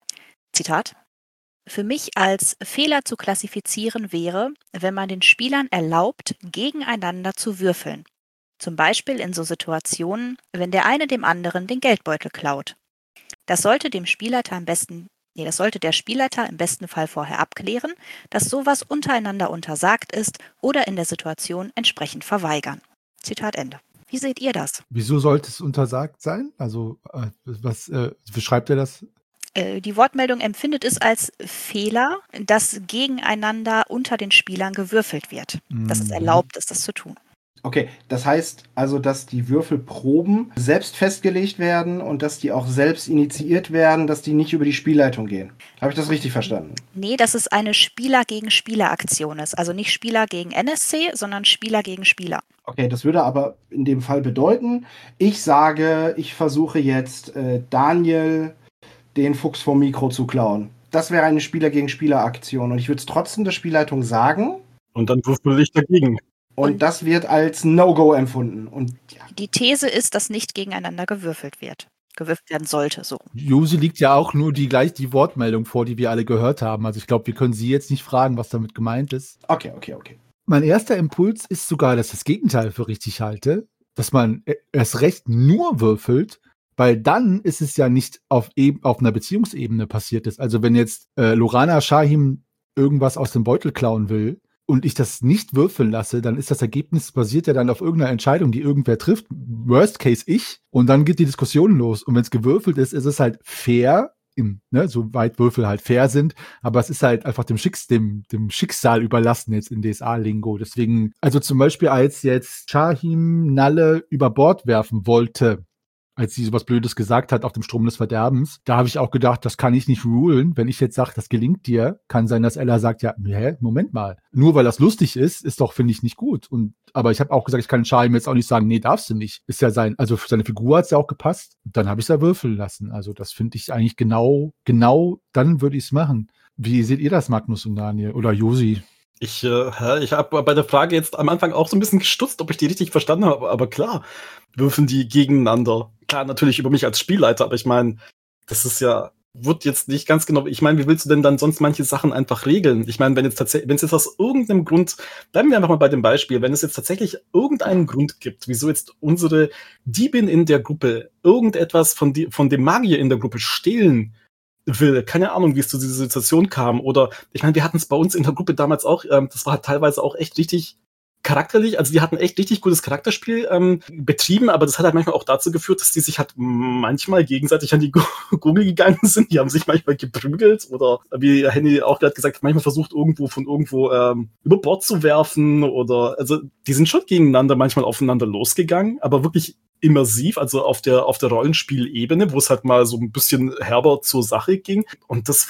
Zitat. Für mich als Fehler zu klassifizieren wäre, wenn man den Spielern erlaubt, gegeneinander zu würfeln. Zum Beispiel in so Situationen, wenn der eine dem anderen den Geldbeutel klaut. Das sollte dem Spielleiter am besten, nee, das sollte der Spielleiter im besten Fall vorher abklären, dass sowas untereinander untersagt ist oder in der Situation entsprechend verweigern. Zitat Ende. Wie seht ihr das? Wieso sollte es untersagt sein? Also, äh, was äh, beschreibt er das? Äh, die Wortmeldung empfindet es als Fehler, dass gegeneinander unter den Spielern gewürfelt wird. Mhm. Dass es erlaubt ist, das zu tun. Okay, das heißt also, dass die Würfelproben selbst festgelegt werden und dass die auch selbst initiiert werden, dass die nicht über die Spielleitung gehen. Habe ich das richtig verstanden? Nee, dass es eine Spieler-gegen-Spieler-Aktion ist. Also nicht Spieler gegen N S C, sondern Spieler gegen Spieler. Okay, das würde aber in dem Fall bedeuten, ich sage, ich versuche jetzt äh, Daniel den Fuchs vom Mikro zu klauen. Das wäre eine Spieler-gegen-Spieler-Aktion und ich würde es trotzdem der Spielleitung sagen. Und dann würfel ich dagegen. Und, und das wird als No-Go empfunden. Und ja. Die These ist, dass nicht gegeneinander gewürfelt wird. Gewürfelt werden sollte, so. Josi liegt ja auch nur die gleich die Wortmeldung vor, die wir alle gehört haben. Also ich glaube, wir können sie jetzt nicht fragen, was damit gemeint ist. Okay, okay, okay. Mein erster Impuls ist sogar, dass ich das Gegenteil für richtig halte, dass man erst recht nur würfelt, weil dann ist es ja nicht auf, eben, auf einer Beziehungsebene passiert ist. Also wenn jetzt äh, Lorana Shahim irgendwas aus dem Beutel klauen will und ich das nicht würfeln lasse, dann ist das Ergebnis basiert ja dann auf irgendeiner Entscheidung, die irgendwer trifft. Worst case ich. Und dann geht die Diskussion los. Und wenn es gewürfelt ist, ist es halt fair, im, ne, soweit Würfel halt fair sind, aber es ist halt einfach dem, Schicks, dem, dem Schicksal überlassen jetzt in D S A-Lingo. Deswegen, also zum Beispiel als jetzt Shahim Nalle über Bord werfen wollte, als sie sowas Blödes gesagt hat auf dem Strom des Verderbens, da habe ich auch gedacht, das kann ich nicht rulen. Wenn ich jetzt sage, das gelingt dir, kann sein, dass Ella sagt, ja, hä, Moment mal. Nur weil das lustig ist, ist doch, finde ich, nicht gut. Und aber ich habe auch gesagt, ich kann Shahim jetzt auch nicht sagen, nee, darfst du nicht. Ist ja sein, also für seine Figur hat es ja auch gepasst. Dann habe ich es ja würfeln lassen. Also das finde ich eigentlich genau, genau, dann würde ich es machen. Wie seht ihr das, Magnus und Daniel? Oder Josi? Ich, äh, ich habe bei der Frage jetzt am Anfang auch so ein bisschen gestutzt, ob ich die richtig verstanden habe. Aber klar, würfen die gegeneinander. Klar, natürlich über mich als Spielleiter, aber ich meine, das ist ja, wird jetzt nicht ganz genau, ich meine, wie willst du denn dann sonst manche Sachen einfach regeln? Ich meine, wenn jetzt tatsächlich, wenn es jetzt aus irgendeinem Grund, bleiben wir einfach mal bei dem Beispiel, wenn es jetzt tatsächlich irgendeinen Grund gibt, wieso jetzt unsere Diebin in der Gruppe irgendetwas von, die, von dem Magier in der Gruppe stehlen will, keine Ahnung, wie es zu dieser Situation kam, oder, ich meine, wir hatten es bei uns in der Gruppe damals auch, ähm, das war halt teilweise auch echt richtig charakterlich, also die hatten echt richtig gutes Charakterspiel ähm, betrieben, aber das hat halt manchmal auch dazu geführt, dass die sich halt manchmal gegenseitig an die Gurgel gegangen sind, die haben sich manchmal geprügelt oder, wie Henny auch gerade gesagt hat, manchmal versucht irgendwo von irgendwo ähm, über Bord zu werfen oder, also die sind schon gegeneinander manchmal aufeinander losgegangen, aber wirklich immersiv, also auf der auf der Rollenspielebene, wo es halt mal so ein bisschen herber zur Sache ging. Und das war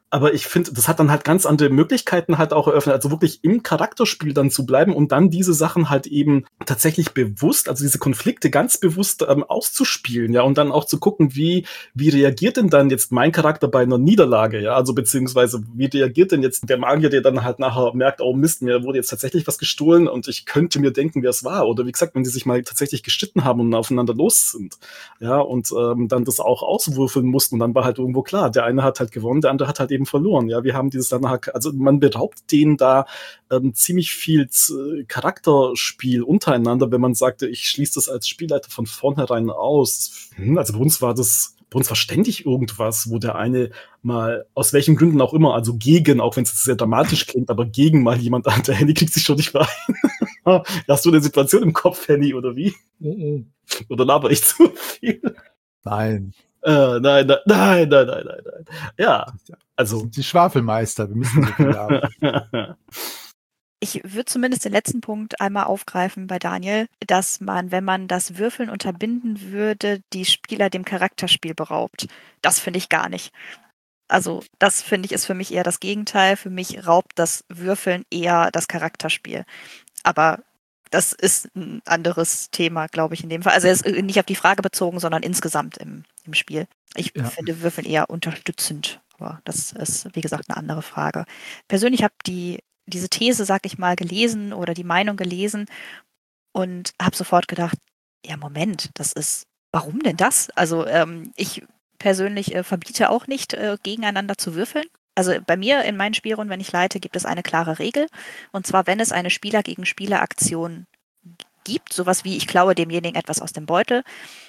Aber ich finde, das hat dann halt ganz andere Möglichkeiten halt auch eröffnet, also wirklich im Charakterspiel dann zu bleiben und dann diese Sachen halt eben tatsächlich bewusst, also diese Konflikte ganz bewusst ähm, auszuspielen, ja, und dann auch zu gucken, wie, wie reagiert denn dann jetzt mein Charakter bei einer Niederlage, ja, also beziehungsweise wie reagiert denn jetzt der Magier, der dann halt nachher merkt, oh Mist, mir wurde jetzt tatsächlich was gestohlen und ich könnte mir denken, wer es war. Oder wie gesagt, wenn die sich mal tatsächlich gestritten haben und aufeinander los sind, ja, und ähm, dann das auch auswürfeln mussten und dann war halt irgendwo klar, der eine hat halt gewonnen, der andere hat halt eben verloren. Ja, wir haben dieses dann, also man beraubt denen da ähm, ziemlich viel äh, Charakterspiel untereinander, wenn man sagte, ich schließe das als Spielleiter von vornherein aus. Hm, also bei uns war das, bei uns war ständig irgendwas, wo der eine mal, aus welchen Gründen auch immer, also gegen, auch wenn es sehr dramatisch klingt, aber gegen mal jemand an, der Henny kriegt sich schon nicht rein. Hast du eine Situation im Kopf, Henny, oder wie? Mhm. Oder laber ich zu viel? Nein. Äh, nein, nein, nein, nein, nein, nein, nein. Ja, also. Das sind die Schwafelmeister, wir müssen so viel haben. Ich würde zumindest den letzten Punkt einmal aufgreifen bei Daniel, dass man, wenn man das Würfeln unterbinden würde, die Spieler dem Charakterspiel beraubt. Das finde ich gar nicht. Also das finde ich ist für mich eher das Gegenteil. Für mich raubt das Würfeln eher das Charakterspiel. Aber das ist ein anderes Thema, glaube ich, in dem Fall. Also er ist nicht auf die Frage bezogen, sondern insgesamt im, im Spiel. Ich Ja. finde Würfeln eher unterstützend. Aber das ist, wie gesagt, eine andere Frage. Persönlich habe die diese These, sag ich mal, gelesen oder die Meinung gelesen und habe sofort gedacht, ja, Moment, das ist, warum denn das? Also ähm, ich persönlich äh, verbiete auch nicht, äh, gegeneinander zu würfeln. Also bei mir in meinen Spielrunden, wenn ich leite, gibt es eine klare Regel. Und zwar, wenn es eine Spieler gegen Spieler Aktion gibt, sowas wie ich klaue demjenigen etwas aus dem Beutel,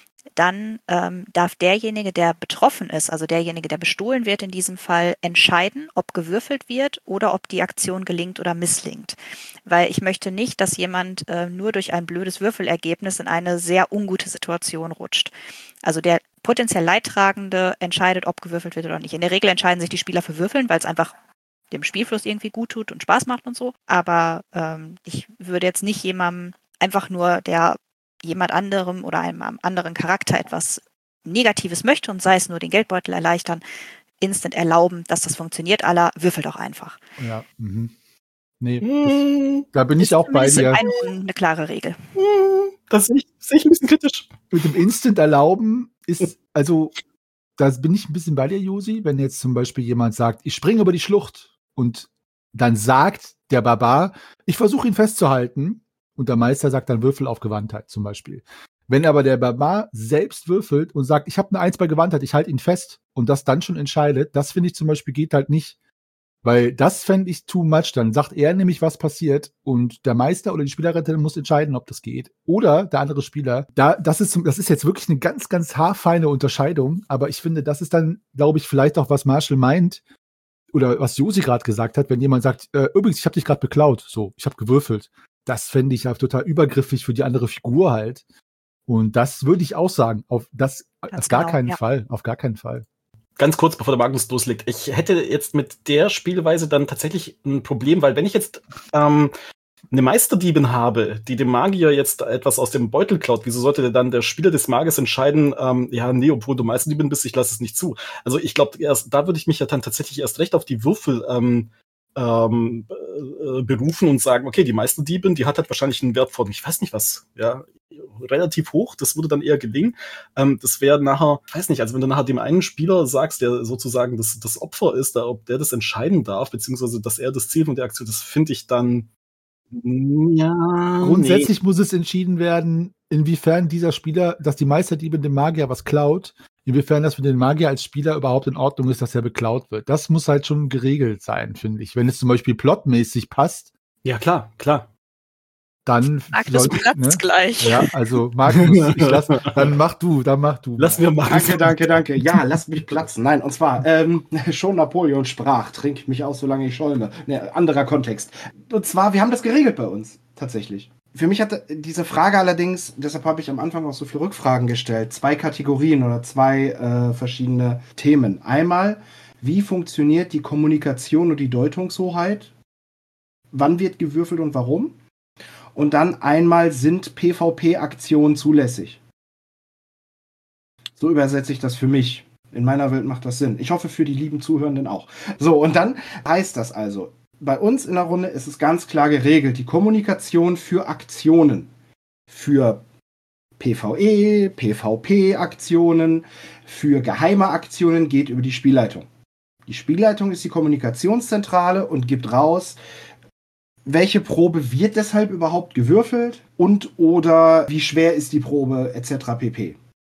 dann ähm, darf derjenige, der betroffen ist, also derjenige, der bestohlen wird in diesem Fall, entscheiden, ob gewürfelt wird oder ob die Aktion gelingt oder misslingt. Weil ich möchte nicht, dass jemand äh, nur durch ein blödes Würfelergebnis in eine sehr ungute Situation rutscht. Also der potenziell Leidtragende entscheidet, ob gewürfelt wird oder nicht. In der Regel entscheiden sich die Spieler für Würfeln, weil es einfach dem Spielfluss irgendwie gut tut und Spaß macht und so. Aber ähm, ich würde jetzt nicht jemandem einfach nur, der jemand anderem oder einem anderen Charakter etwas Negatives möchte und sei es nur den Geldbeutel erleichtern, instant erlauben, dass das funktioniert, aller würfelt auch einfach. Ja, mhm. Nee, Mm, das, da bin ich Ist auch bei zumindest in dir. meinen Runden eine klare Regel. mm, das sehe ich, sehe ich ein bisschen kritisch. Mit dem Instant erlauben ist, also, da bin ich ein bisschen bei dir, Josi, wenn jetzt zum Beispiel jemand sagt, ich springe über die Schlucht und dann sagt der Barbar, ich versuche ihn festzuhalten und der Meister sagt dann Würfel auf Gewandtheit zum Beispiel. Wenn aber der Barbar selbst würfelt und sagt, ich habe eine Eins bei Gewandtheit, ich halte ihn fest und das dann schon entscheidet, das finde ich zum Beispiel geht halt nicht. Weil das fände ich too much. Dann sagt er nämlich, was passiert und der Meister oder die Spielleiterin muss entscheiden, ob das geht. Oder der andere Spieler. Da, das ist, das ist jetzt wirklich eine ganz, ganz haarfeine Unterscheidung. Aber ich finde, das ist dann, glaube ich, vielleicht auch, was Marshall meint oder was Josi gerade gesagt hat, wenn jemand sagt, äh, übrigens, ich habe dich gerade beklaut. So, ich habe gewürfelt. Das fände ich ja total übergriffig für die andere Figur halt. Und das würde ich auch sagen. Auf das, Ganz auf gar genau, keinen ja. Fall. Auf gar keinen Fall. Ganz kurz, bevor der Magnus loslegt. Ich hätte jetzt mit der Spielweise dann tatsächlich ein Problem, weil wenn ich jetzt ähm, eine Meisterdiebin habe, die dem Magier jetzt etwas aus dem Beutel klaut, wieso sollte denn dann der Spieler des Magiers entscheiden, ähm, ja, nee, obwohl du Meisterdiebin bist, ich lasse es nicht zu. Also ich glaube, erst da würde ich mich ja dann tatsächlich erst recht auf die Würfel ähm, ähm, äh, berufen und sagen, okay, die Meisterdiebin, die hat halt wahrscheinlich einen Wert von, ich weiß nicht was, ja, relativ hoch, das würde dann eher gelingen. Ähm, das wäre nachher, ich weiß nicht, also wenn du nachher dem einen Spieler sagst, der sozusagen das, das Opfer ist, da, ob der das entscheiden darf, beziehungsweise dass er das Ziel von der Aktion, das finde ich dann ja. Grundsätzlich nee. muss es entschieden werden, inwiefern dieser Spieler, dass die Meisterdiebin dem Magier was klaut, inwiefern das für den Magier als Spieler überhaupt in Ordnung ist, dass er beklaut wird. Das muss halt schon geregelt sein, finde ich. Wenn es zum Beispiel plotmäßig passt. Ja, klar, klar. Dann Magnus platzt ne? gleich. Ja, also Magnus, ich lass, dann mach du, dann mach du. Lass mir Magnus. Danke, danke, danke. Ja, lass mich platzen. Nein, und zwar, ähm, schon Napoleon sprach, trink mich aus, solange ich schäume. Ne, anderer Kontext. Und zwar, wir haben das geregelt bei uns, tatsächlich. Für mich hatte diese Frage allerdings, deshalb habe ich am Anfang auch so viele Rückfragen gestellt, zwei Kategorien oder zwei äh, verschiedene Themen. Einmal, wie funktioniert die Kommunikation und die Deutungshoheit? Wann wird gewürfelt und warum? Und dann einmal, sind PvP-Aktionen zulässig? So übersetze ich das für mich. In meiner Welt macht das Sinn. Ich hoffe für die lieben Zuhörenden auch. So, und dann heißt das also, bei uns in der Runde ist es ganz klar geregelt, die Kommunikation für Aktionen, für PvE, PvP-Aktionen, für geheime Aktionen geht über die Spielleitung. Die Spielleitung ist die Kommunikationszentrale und gibt raus, welche Probe wird deshalb überhaupt gewürfelt und oder wie schwer ist die Probe et cetera pp.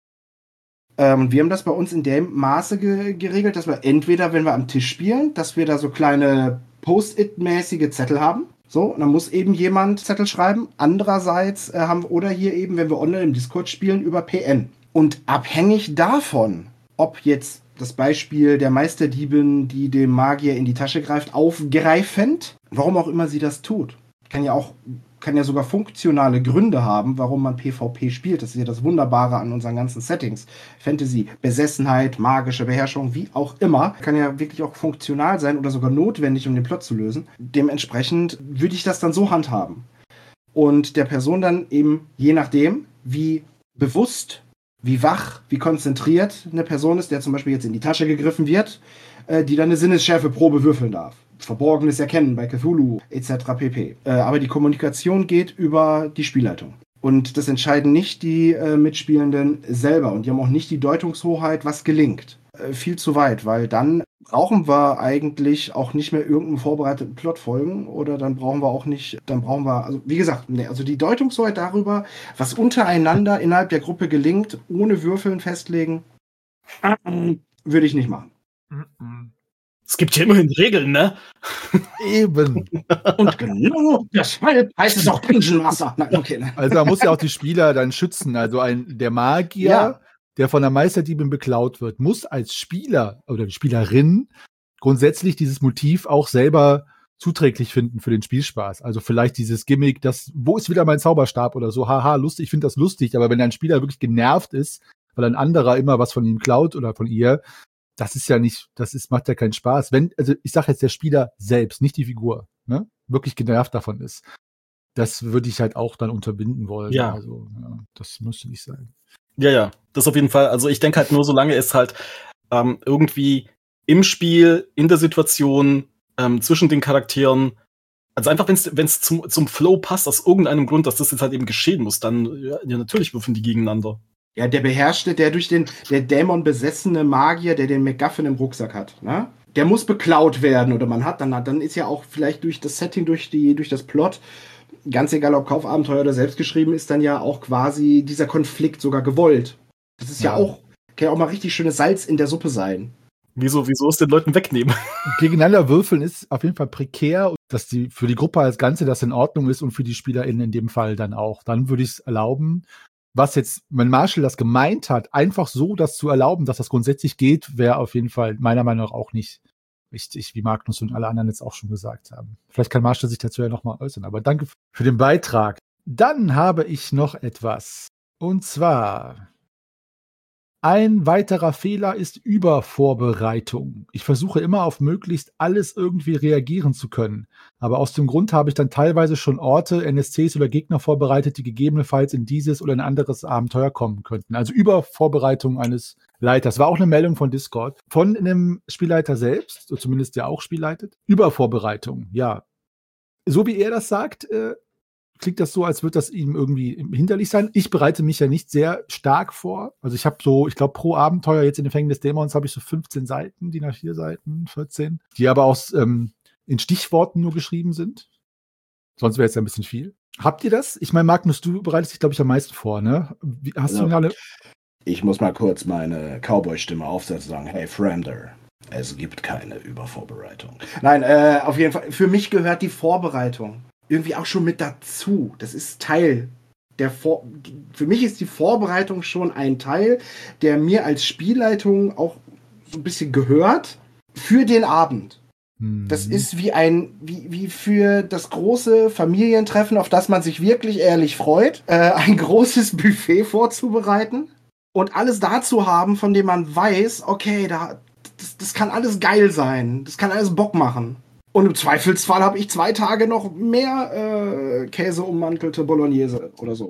Ähm, wir haben das bei uns in dem Maße ge- geregelt, dass wir entweder, wenn wir am Tisch spielen, dass wir da so kleine Post-it-mäßige Zettel haben. So, und dann muss eben jemand Zettel schreiben. Andererseits äh, haben oder hier eben, wenn wir online im Discord spielen, über P N. Und abhängig davon, ob jetzt das Beispiel der Meisterdiebin, die dem Magier in die Tasche greift, aufgreifend, warum auch immer sie das tut. Kann ja auch, kann ja sogar funktionale Gründe haben, warum man PvP spielt. Das ist ja das Wunderbare an unseren ganzen Settings. Fantasy, Besessenheit, magische Beherrschung, wie auch immer. Kann ja wirklich auch funktional sein oder sogar notwendig, um den Plot zu lösen. Dementsprechend würde ich das dann so handhaben. Und der Person dann eben, je nachdem, wie bewusst, wie wach, wie konzentriert eine Person ist, der zum Beispiel jetzt in die Tasche gegriffen wird, äh, die dann eine Sinnesschärfe-Probe würfeln darf. Verborgenes Erkennen bei Cthulhu et cetera pp. Äh, aber die Kommunikation geht über die Spielleitung. Und das entscheiden nicht die äh, Mitspielenden selber. Und die haben auch nicht die Deutungshoheit, was gelingt. Äh, viel zu weit, weil dann brauchen wir eigentlich auch nicht mehr irgendeinen vorbereiteten Plot folgen. Oder dann brauchen wir auch nicht, dann brauchen wir, also wie gesagt, nee, also die Deutungshoheit darüber, was untereinander innerhalb der Gruppe gelingt, ohne Würfeln festlegen, würde ich nicht machen. Es gibt ja immerhin Regeln, ne? Eben. Und genau deshalb heißt es auch Dungeon Master. Nein, okay. Ne. Also man muss ja auch die Spieler dann schützen. Also ein der Magier, Ja. der von der Meisterdiebin beklaut wird, muss als Spieler oder Spielerin grundsätzlich dieses Motiv auch selber zuträglich finden für den Spielspaß. Also vielleicht dieses Gimmick, das, wo ist wieder mein Zauberstab oder so, haha, lustig, ich finde das lustig, aber wenn ein Spieler wirklich genervt ist, weil ein anderer immer was von ihm klaut oder von ihr, das ist ja nicht, das ist, macht ja keinen Spaß. Wenn, also ich sage jetzt der Spieler selbst, nicht die Figur, ne, wirklich genervt davon ist, das würde ich halt auch dann unterbinden wollen. Ja. Also, ja, das müsste nicht sein. Ja, ja, das auf jeden Fall. Also ich denke halt nur, solange es halt ähm, irgendwie im Spiel, in der Situation, ähm, zwischen den Charakteren, also einfach, wenn es zum, zum Flow passt, aus irgendeinem Grund, dass das jetzt halt eben geschehen muss, dann, ja, ja natürlich würfeln die gegeneinander. Ja, der beherrschte, der durch den, der Dämon besessene Magier, der den MacGuffin im Rucksack hat, ne? Der muss beklaut werden oder man hat dann, dann ist ja auch vielleicht durch das Setting, durch die, durch das Plot, ganz egal ob Kaufabenteuer oder selbstgeschrieben, ist dann ja auch quasi dieser Konflikt sogar gewollt. Das ist ja, ja auch, kann ja auch mal richtig schönes Salz in der Suppe sein. Wieso, wieso es den Leuten wegnehmen? Gegeneinander würfeln ist auf jeden Fall prekär und dass die für die Gruppe als Ganze das in Ordnung ist und für die SpielerInnen in dem Fall dann auch. Dann würde ich es erlauben. Was jetzt, wenn Marshall das gemeint hat, einfach so das zu erlauben, dass das grundsätzlich geht, wäre auf jeden Fall meiner Meinung nach auch nicht richtig, wie Magnus und alle anderen jetzt auch schon gesagt haben. Vielleicht kann Marshall sich dazu ja nochmal äußern, aber danke für den Beitrag. Dann habe ich noch etwas. Und zwar, ein weiterer Fehler ist Übervorbereitung. Ich versuche immer auf möglichst alles irgendwie reagieren zu können. Aber aus dem Grund habe ich dann teilweise schon Orte, N S Cs oder Gegner vorbereitet, die gegebenenfalls in dieses oder ein anderes Abenteuer kommen könnten. Also Übervorbereitung eines Leiters. War auch eine Meldung von Discord. Von einem Spielleiter selbst, so zumindest der auch spielleitet. Übervorbereitung, ja. So wie er das sagt, äh, klingt das so, als würde das ihm irgendwie hinderlich sein. Ich bereite mich ja nicht sehr stark vor. Also ich habe so, ich glaube, pro Abenteuer jetzt in den Fängen des Dämons habe ich so fünfzehn Seiten, D I N A vier Seiten, vierzehn, die aber aus ähm, in Stichworten nur geschrieben sind. Sonst wäre es ja ein bisschen viel. Habt ihr das? Ich meine, Magnus, du bereitest dich, glaube ich, am meisten vor, ne? Wie, hast Also, du eine? Ich muss mal kurz meine Cowboy-Stimme aufsetzen und sagen, hey, Fremder, es gibt keine Übervorbereitung. Nein, äh, auf jeden Fall, für mich gehört die Vorbereitung irgendwie auch schon mit dazu. Das ist Teil der Vor... Für mich ist die Vorbereitung schon ein Teil, der mir als Spielleitung auch so ein bisschen gehört für den Abend. Hm. Das ist wie ein, wie, wie für das große Familientreffen, auf das man sich wirklich ehrlich freut, äh, ein großes Buffet vorzubereiten und alles dazu haben, von dem man weiß, okay, da, das, das kann alles geil sein, das kann alles Bock machen. Und im Zweifelsfall habe ich zwei Tage noch mehr äh, Käse ummantelte Bolognese oder so.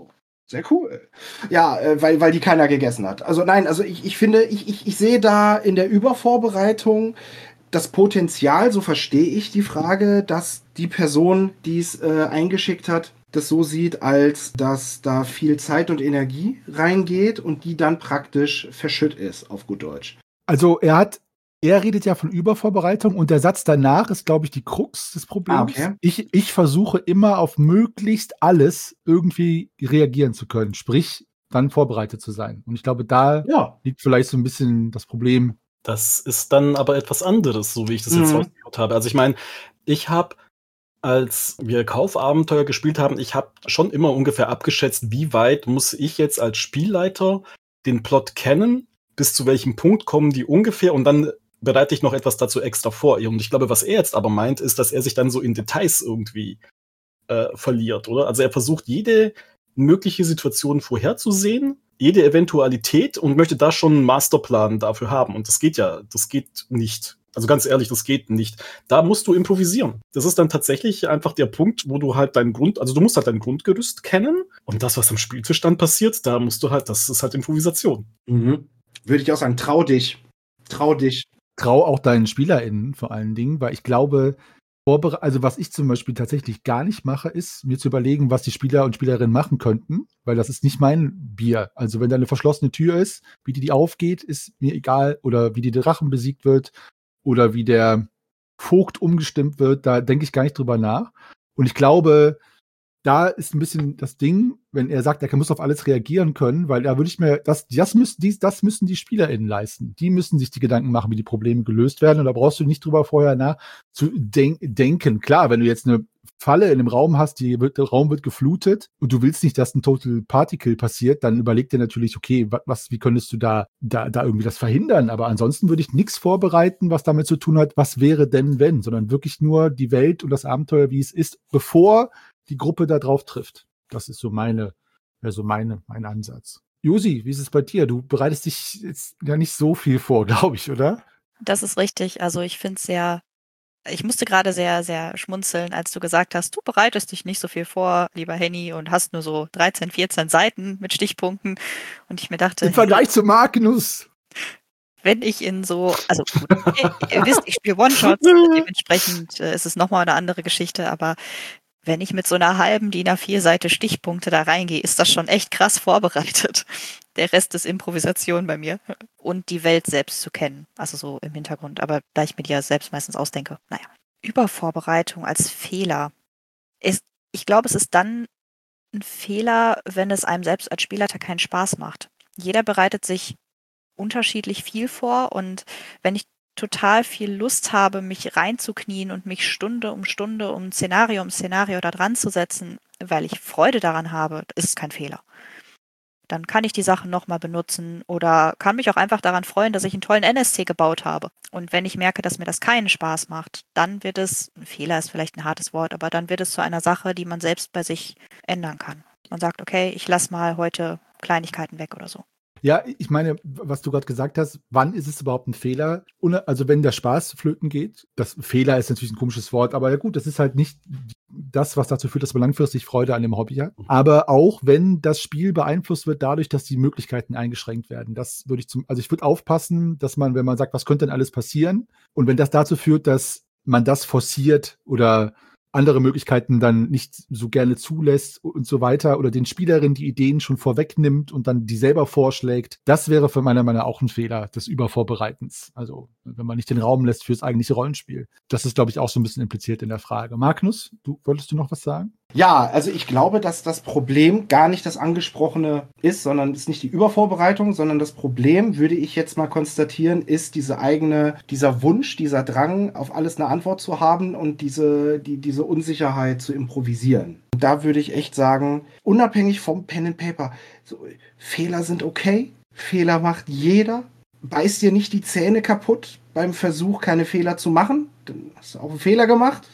Sehr cool. Ja, äh, weil, weil die keiner gegessen hat. Also nein, also ich, ich finde, ich, ich, ich sehe da in der Übervorbereitung das Potenzial, so verstehe ich die Frage, dass die Person, die es äh, eingeschickt hat, das so sieht, als dass da viel Zeit und Energie reingeht und die dann praktisch verschütt ist, auf gut Deutsch. Also er hat, er redet ja von Übervorbereitung und der Satz danach ist, glaube ich, die Krux des Problems. Ah, okay. Ich, ich versuche immer auf möglichst alles irgendwie reagieren zu können, sprich dann vorbereitet zu sein. Und ich glaube, da Ja. liegt vielleicht so ein bisschen das Problem. Das ist dann aber etwas anderes, so wie ich das jetzt Mhm. rausgehört habe. Also ich meine, ich habe, als wir Kaufabenteuer gespielt haben, ich habe schon immer ungefähr abgeschätzt, wie weit muss ich jetzt als Spielleiter den Plot kennen, bis zu welchem Punkt kommen die ungefähr und dann bereite ich noch etwas dazu extra vor. Und ich glaube, was er jetzt aber meint, ist, dass er sich dann so in Details irgendwie äh, verliert, oder? Also er versucht, jede mögliche Situation vorherzusehen, jede Eventualität und möchte da schon einen Masterplan dafür haben. Und das geht ja, das geht nicht. Also ganz ehrlich, das geht nicht. Da musst du improvisieren. Das ist dann tatsächlich einfach der Punkt, wo du halt deinen Grund, also du musst halt dein Grundgerüst kennen und das, was am Spieltisch dann passiert, da musst du halt, das ist halt Improvisation. Mhm. Würde ich auch sagen, trau dich. Trau dich. Trau auch deinen SpielerInnen vor allen Dingen, weil ich glaube, vorbere- also was ich zum Beispiel tatsächlich gar nicht mache, ist, mir zu überlegen, was die Spieler und Spielerinnen machen könnten, weil das ist nicht mein Bier. Also wenn da eine verschlossene Tür ist, wie die, die aufgeht, ist mir egal, oder wie die Drachen besiegt wird, oder wie der Vogt umgestimmt wird, da denke ich gar nicht drüber nach. Und ich glaube, da ist ein bisschen das Ding, wenn er sagt, er muss auf alles reagieren können, weil da würde ich mir, das, das müssen die, das müssen die SpielerInnen leisten. Die müssen sich die Gedanken machen, wie die Probleme gelöst werden. Und da brauchst du nicht drüber vorher nach zu denk, denken. Klar, wenn du jetzt eine Falle in einem Raum hast, die wird, der Raum wird geflutet und du willst nicht, dass ein Total Particle passiert, dann überleg dir natürlich, okay, was, wie könntest du da, da, da irgendwie das verhindern? Aber ansonsten würde ich nichts vorbereiten, was damit zu tun hat, was wäre denn, wenn, sondern wirklich nur die Welt und das Abenteuer, wie es ist, bevor die Gruppe da drauf trifft. Das ist so meine, also meine, mein Ansatz. Josi, wie ist es bei dir? Du bereitest dich jetzt ja nicht so viel vor, glaube ich, oder? Das ist richtig. Also ich finde es sehr, ich musste gerade sehr, sehr schmunzeln, als du gesagt hast, du bereitest dich nicht so viel vor, lieber Henny, und hast nur so dreizehn, vierzehn Seiten mit Stichpunkten. Und ich mir dachte, im Vergleich zu Magnus. Wenn ich in so, also gut, ihr, ihr wisst, ich spiele One-Shots, dementsprechend äh, ist es nochmal eine andere Geschichte, aber wenn ich mit so einer halben D I N A vier Seite Stichpunkte da reingehe, ist das schon echt krass vorbereitet. Der Rest ist Improvisation bei mir. Und die Welt selbst zu kennen. Also so im Hintergrund. Aber da ich mir die ja selbst meistens ausdenke. Naja. Übervorbereitung als Fehler. Ist, ich glaube, es ist dann ein Fehler, wenn es einem selbst als Spielleiter keinen Spaß macht. Jeder bereitet sich unterschiedlich viel vor. Und wenn ich total viel Lust habe, mich reinzuknien und mich Stunde um Stunde um Szenario um Szenario da dran zu setzen, weil ich Freude daran habe, ist es kein Fehler. Dann kann ich die Sachen nochmal benutzen oder kann mich auch einfach daran freuen, dass ich einen tollen N S C gebaut habe. Und wenn ich merke, dass mir das keinen Spaß macht, dann wird es, ein Fehler ist vielleicht ein hartes Wort, aber dann wird es zu einer Sache, die man selbst bei sich ändern kann. Man sagt, okay, ich lasse mal heute Kleinigkeiten weg oder so. Ja, ich meine, was du gerade gesagt hast, wann ist es überhaupt ein Fehler? Also wenn der Spaß flöten geht, das Fehler ist natürlich ein komisches Wort, aber ja gut, das ist halt nicht das, was dazu führt, dass man langfristig Freude an dem Hobby hat. Aber auch wenn das Spiel beeinflusst wird dadurch, dass die Möglichkeiten eingeschränkt werden. Das würde ich zum, also ich würde aufpassen, dass man, wenn man sagt, was könnte denn alles passieren? Und wenn das dazu führt, dass man das forciert oder andere Möglichkeiten dann nicht so gerne zulässt und so weiter oder den Spielerinnen die Ideen schon vorwegnimmt und dann die selber vorschlägt, das wäre für meiner Meinung nach auch ein Fehler des Übervorbereitens. Also wenn man nicht den Raum lässt fürs eigentliche Rollenspiel. Das ist, glaube ich, auch so ein bisschen impliziert in der Frage. Magnus, du, wolltest du noch was sagen? Ja, also ich glaube, dass das Problem gar nicht das Angesprochene ist, sondern es ist nicht die Übervorbereitung, sondern das Problem, würde ich jetzt mal konstatieren, ist diese eigene, dieser Wunsch, dieser Drang, auf alles eine Antwort zu haben und diese, die, diese Unsicherheit zu improvisieren. Und da würde ich echt sagen, unabhängig vom Pen and Paper, so, Fehler sind okay, Fehler macht jeder, beiß dir nicht die Zähne kaputt beim Versuch, keine Fehler zu machen, dann hast du auch einen Fehler gemacht.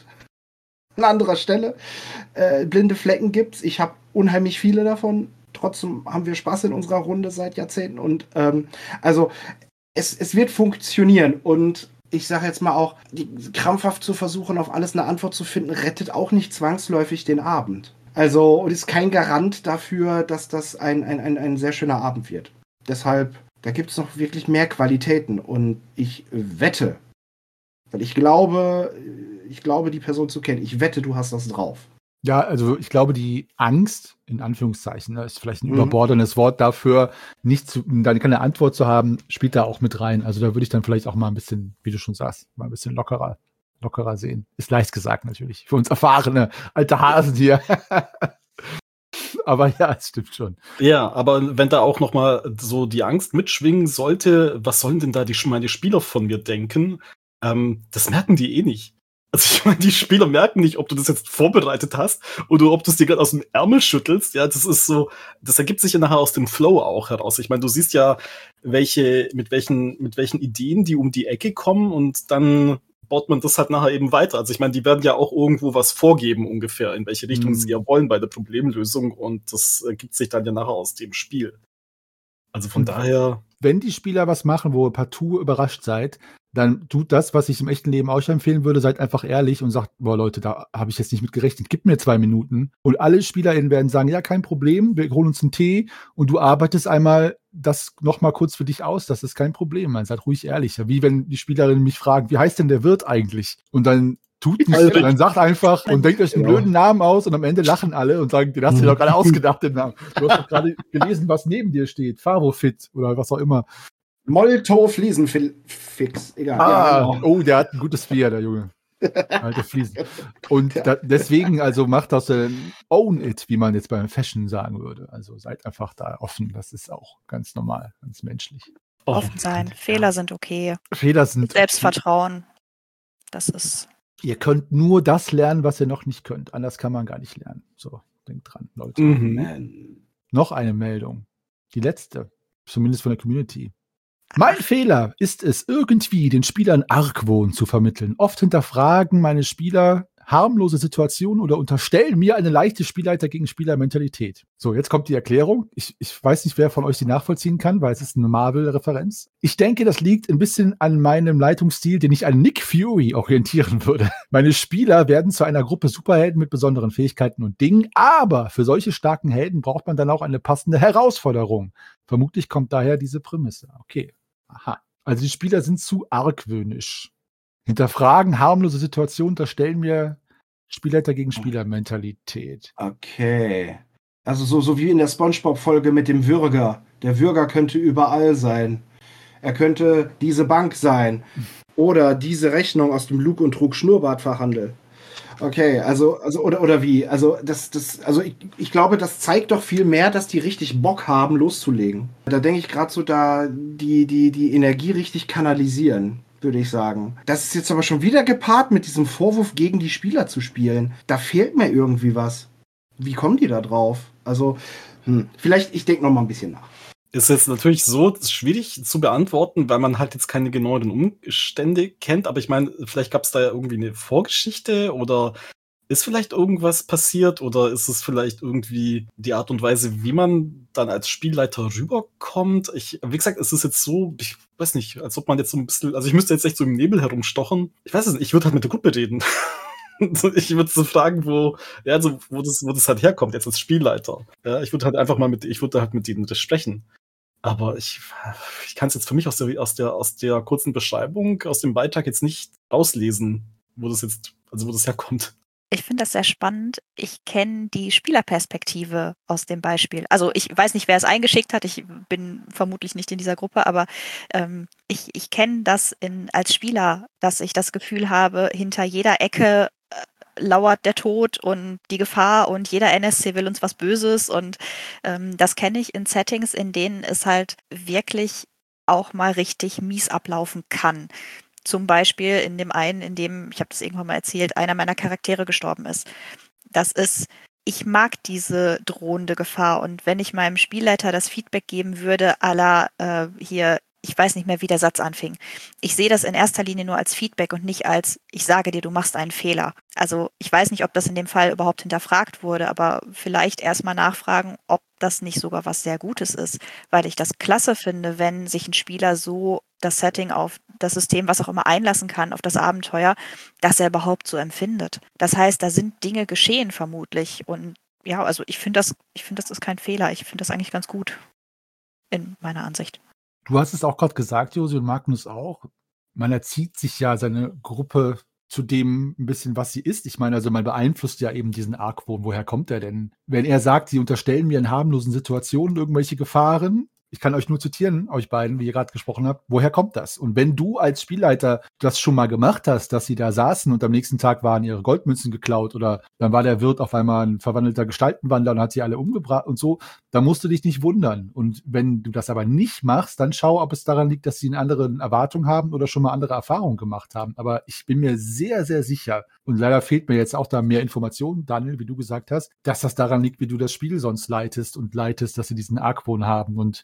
An anderer Stelle. Äh, blinde Flecken gibt's. Ich habe unheimlich viele davon. Trotzdem haben wir Spaß in unserer Runde seit Jahrzehnten. Und ähm, also es, es wird funktionieren. Und ich sage jetzt mal auch, die, krampfhaft zu versuchen, auf alles eine Antwort zu finden, rettet auch nicht zwangsläufig den Abend. Also, und ist kein Garant dafür, dass das ein, ein, ein, ein sehr schöner Abend wird. Deshalb, da gibt es noch wirklich mehr Qualitäten. Und ich wette, weil ich glaube, ich glaube, die Person zu kennen, ich wette, du hast das drauf. Ja, also ich glaube, die Angst, in Anführungszeichen, das ist vielleicht ein Mhm. überbordendes Wort dafür, nicht zu, dann keine Antwort zu haben, spielt da auch mit rein. Also da würde ich dann vielleicht auch mal ein bisschen, wie du schon sagst, mal ein bisschen lockerer, lockerer sehen. Ist leicht gesagt natürlich. Für uns erfahrene alte Hasen hier. Aber ja, es stimmt schon. Ja, aber wenn da auch noch mal so die Angst mitschwingen sollte, was sollen denn da die meine Spieler von mir denken? Ähm, das merken die eh nicht. Also ich meine, die Spieler merken nicht, ob du das jetzt vorbereitet hast oder ob du es dir gerade aus dem Ärmel schüttelst. Ja, das ist so, das ergibt sich ja nachher aus dem Flow auch heraus. Ich meine, du siehst ja, welche, mit welchen, mit welchen Ideen die um die Ecke kommen und dann baut man das halt nachher eben weiter. Also ich meine, die werden ja auch irgendwo was vorgeben ungefähr, in welche Richtung Hm. sie ja wollen bei der Problemlösung und das ergibt sich dann ja nachher aus dem Spiel. Also von Und daher, wenn die Spieler was machen, wo ihr partout überrascht seid, dann tut das, was ich im echten Leben euch empfehlen würde, seid einfach ehrlich und sagt, boah Leute, da habe ich jetzt nicht mit gerechnet, gib mir zwei Minuten. Und alle SpielerInnen werden sagen, ja, kein Problem, wir holen uns einen Tee und du arbeitest einmal das nochmal kurz für dich aus, das ist kein Problem, man seid ruhig ehrlich. Ja, wie wenn die Spielerinnen mich fragen, wie heißt denn der Wirt eigentlich? Und dann tut nichts, Albrecht. dann sagt einfach und denkt euch einen Genau. blöden Namen aus und am Ende lachen alle und sagen, den hast du dir doch gerade ausgedacht, den Namen. Du hast doch gerade gelesen, was neben dir steht, Favofit oder was auch immer. Molto Fliesenfix. Egal. Ah, Ja, genau. oh, der hat ein gutes Bier, der Junge. Alte Fliesen. Und da, deswegen, also macht das äh, own it, wie man jetzt beim Fashion sagen würde. Also seid einfach da offen. Das ist auch ganz normal, ganz menschlich. oh, Offen sein. Fehler sind okay. Fehler sind. Selbstvertrauen. Das ist. Ihr könnt nur das lernen, was ihr noch nicht könnt. Anders kann man gar nicht lernen. So, denkt dran, Leute. Mhm. Man. Noch eine Meldung. Die letzte. Zumindest von der Community. Mein Fehler ist es, irgendwie den Spielern Argwohn zu vermitteln. Oft hinterfragen meine Spieler harmlose Situationen oder unterstellen mir eine leichte Spielleiter gegen Spielermentalität. So, jetzt kommt die Erklärung. Ich, ich weiß nicht, wer von euch die nachvollziehen kann, weil es ist eine Marvel-Referenz. Ich denke, das liegt ein bisschen an meinem Leitungsstil, den ich an Nick Fury orientieren würde. Meine Spieler werden zu einer Gruppe Superhelden mit besonderen Fähigkeiten und Dingen, aber für solche starken Helden braucht man dann auch eine passende Herausforderung. Vermutlich kommt daher diese Prämisse. Okay. Aha. Also die Spieler sind zu argwöhnisch. Hinterfragen harmlose Situationen, unterstellen mir Spielleiter gegen Spielermentalität. Okay. Also so, so wie in der SpongeBob-Folge mit dem Würger. Der Würger könnte überall sein. Er könnte diese Bank sein. Oder diese Rechnung aus dem Lug- und Trug-Schnurrbart-Fachhandel. Okay, also, also oder, oder wie? Also, das, das, also ich, ich glaube, das zeigt doch viel mehr, dass die richtig Bock haben, loszulegen. Da denke ich gerade so, da die, die, die Energie richtig kanalisieren, würde ich sagen. Das ist jetzt aber schon wieder gepaart mit diesem Vorwurf, gegen die Spieler zu spielen. Da fehlt mir irgendwie was. Wie kommen die da drauf? Also, hm, vielleicht, ich denke noch mal ein bisschen nach. Ist jetzt natürlich so schwierig zu beantworten, weil man halt jetzt keine genauen Umstände kennt. Aber ich meine, vielleicht gab es da ja irgendwie eine Vorgeschichte oder ist vielleicht irgendwas passiert oder ist es vielleicht irgendwie die Art und Weise, wie man dann als Spielleiter rüberkommt? Ich, wie gesagt, es ist jetzt so, ich weiß nicht, als ob man jetzt so ein bisschen, also ich müsste jetzt echt so im Nebel herumstochen. Ich weiß es nicht, ich würde halt mit der Gruppe reden. Ich würde so fragen, wo, ja, also, wo das, wo das halt herkommt, jetzt als Spielleiter. Ja, ich würde halt einfach mal mit, ich würde halt mit denen das sprechen. Aber ich, ich kann es jetzt für mich aus der, aus der, aus der kurzen Beschreibung, aus dem Beitrag jetzt nicht auslesen, wo das jetzt, also wo das herkommt. Ich finde das sehr spannend. Ich kenne die Spielerperspektive aus dem Beispiel. Also ich weiß nicht, wer es eingeschickt hat. Ich bin vermutlich nicht in dieser Gruppe, aber ähm, ich, ich kenne das in, als Spieler, dass ich das Gefühl habe, hinter jeder Ecke äh, lauert der Tod und die Gefahr und jeder N S C will uns was Böses. Und ähm, das kenne ich in Settings, in denen es halt wirklich auch mal richtig mies ablaufen kann. Zum Beispiel in dem einen, in dem, ich habe das irgendwann mal erzählt, einer meiner Charaktere gestorben ist. Das ist, ich mag diese drohende Gefahr und wenn ich meinem Spielleiter das Feedback geben würde, à la äh, hier, ich weiß nicht mehr, wie der Satz anfing. Ich sehe das in erster Linie nur als Feedback und nicht als, ich sage dir, du machst einen Fehler. Also ich weiß nicht, ob das in dem Fall überhaupt hinterfragt wurde, aber vielleicht erstmal nachfragen, ob das nicht sogar was sehr Gutes ist, weil ich das klasse finde, wenn sich ein Spieler so das Setting auf das System, was auch immer, einlassen kann, auf das Abenteuer, dass er überhaupt so empfindet. Das heißt, da sind Dinge geschehen vermutlich und ja, also ich finde das, ich finde, das ist kein Fehler. Ich finde das eigentlich ganz gut in meiner Ansicht. Du hast es auch gerade gesagt, Josi, und Magnus auch. Man erzieht sich ja seine Gruppe zu dem ein bisschen, was sie ist. Ich meine, also man beeinflusst ja eben diesen Argwohn. Woher kommt er denn? Wenn er sagt, sie unterstellen mir in harmlosen Situationen irgendwelche Gefahren, ich kann euch nur zitieren, euch beiden, wie ihr gerade gesprochen habt, woher kommt das? Und wenn du als Spielleiter das schon mal gemacht hast, dass sie da saßen und am nächsten Tag waren ihre Goldmünzen geklaut oder dann war der Wirt auf einmal ein verwandelter Gestaltenwandler und hat sie alle umgebracht und so, da musst du dich nicht wundern. Und wenn du das aber nicht machst, dann schau, ob es daran liegt, dass sie eine andere Erwartung haben oder schon mal andere Erfahrungen gemacht haben. Aber ich bin mir sehr, sehr sicher, und leider fehlt mir jetzt auch da mehr Information, Daniel, wie du gesagt hast, dass das daran liegt, wie du das Spiel sonst leitest und leitest, dass sie diesen Argwohn haben. Und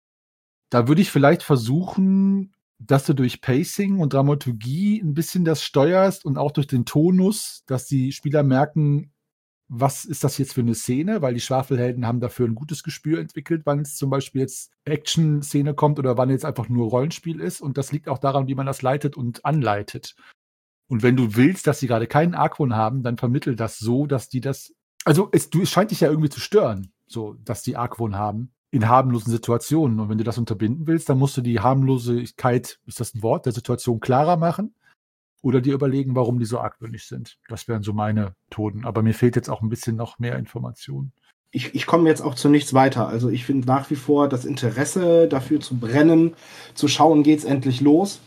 da würde ich vielleicht versuchen, dass du durch Pacing und Dramaturgie ein bisschen das steuerst und auch durch den Tonus, dass die Spieler merken, was ist das jetzt für eine Szene, weil die Schwafelhelden haben dafür ein gutes Gespür entwickelt, wann es zum Beispiel jetzt Action-Szene kommt oder wann jetzt einfach nur Rollenspiel ist. Und das liegt auch daran, wie man das leitet und anleitet. Und wenn du willst, dass sie gerade keinen Argwohn haben, dann vermittel das so, dass die das, also es, du, es scheint dich ja irgendwie zu stören, so, dass die Argwohn haben in harmlosen Situationen. Und wenn du das unterbinden willst, dann musst du die Harmlosigkeit, ist das ein Wort, der Situation klarer machen oder dir überlegen, warum die so argwöhnisch sind. Das wären so meine Methoden. Aber mir fehlt jetzt auch ein bisschen noch mehr Information. Ich, ich komme jetzt auch zu nichts weiter. Also ich finde nach wie vor das Interesse dafür zu brennen, zu schauen, geht's endlich los,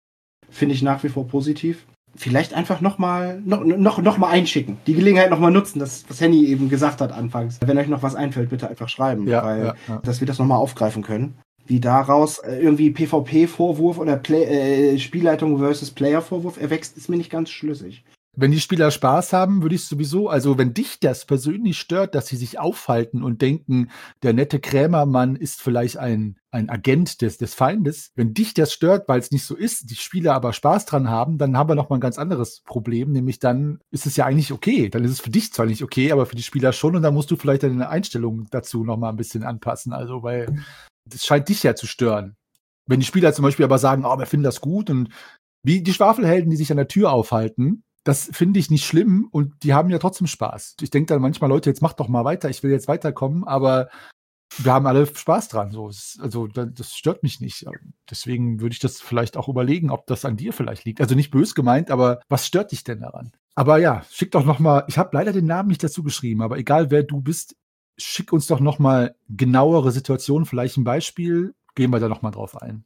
finde ich nach wie vor positiv. Vielleicht einfach nochmal noch, noch, noch mal einschicken. Die Gelegenheit nochmal nutzen, das, was Henny eben gesagt hat anfangs. Wenn euch noch was einfällt, bitte einfach schreiben, Ja, weil ja, ja. dass wir das nochmal aufgreifen können. Wie daraus äh, irgendwie PvP-Vorwurf oder Play, äh, Spielleitung versus Player-Vorwurf erwächst, ist mir nicht ganz schlüssig. Wenn die Spieler Spaß haben, würde ich sowieso, also wenn dich das persönlich stört, dass sie sich aufhalten und denken, der nette Krämermann ist vielleicht ein, ein Agent des, des Feindes, wenn dich das stört, weil es nicht so ist, die Spieler aber Spaß dran haben, dann haben wir noch mal ein ganz anderes Problem, nämlich dann ist es ja eigentlich okay. Dann ist es für dich zwar nicht okay, aber für die Spieler schon und dann musst du vielleicht deine Einstellung dazu noch mal ein bisschen anpassen, also weil das scheint dich ja zu stören. Wenn die Spieler zum Beispiel aber sagen, oh, wir finden das gut und wie die Schwafelhelden, die sich an der Tür aufhalten, das finde ich nicht schlimm und die haben ja trotzdem Spaß. Ich denke dann manchmal, Leute, jetzt macht doch mal weiter, ich will jetzt weiterkommen, aber wir haben alle Spaß dran. So. Also das stört mich nicht. Deswegen würde ich das vielleicht auch überlegen, ob das an dir vielleicht liegt. Also nicht bös gemeint, aber was stört dich denn daran? Aber ja, schick doch noch mal, ich habe leider den Namen nicht dazu geschrieben, aber egal wer du bist, schick uns doch noch mal genauere Situationen, vielleicht ein Beispiel, gehen wir da noch mal drauf ein.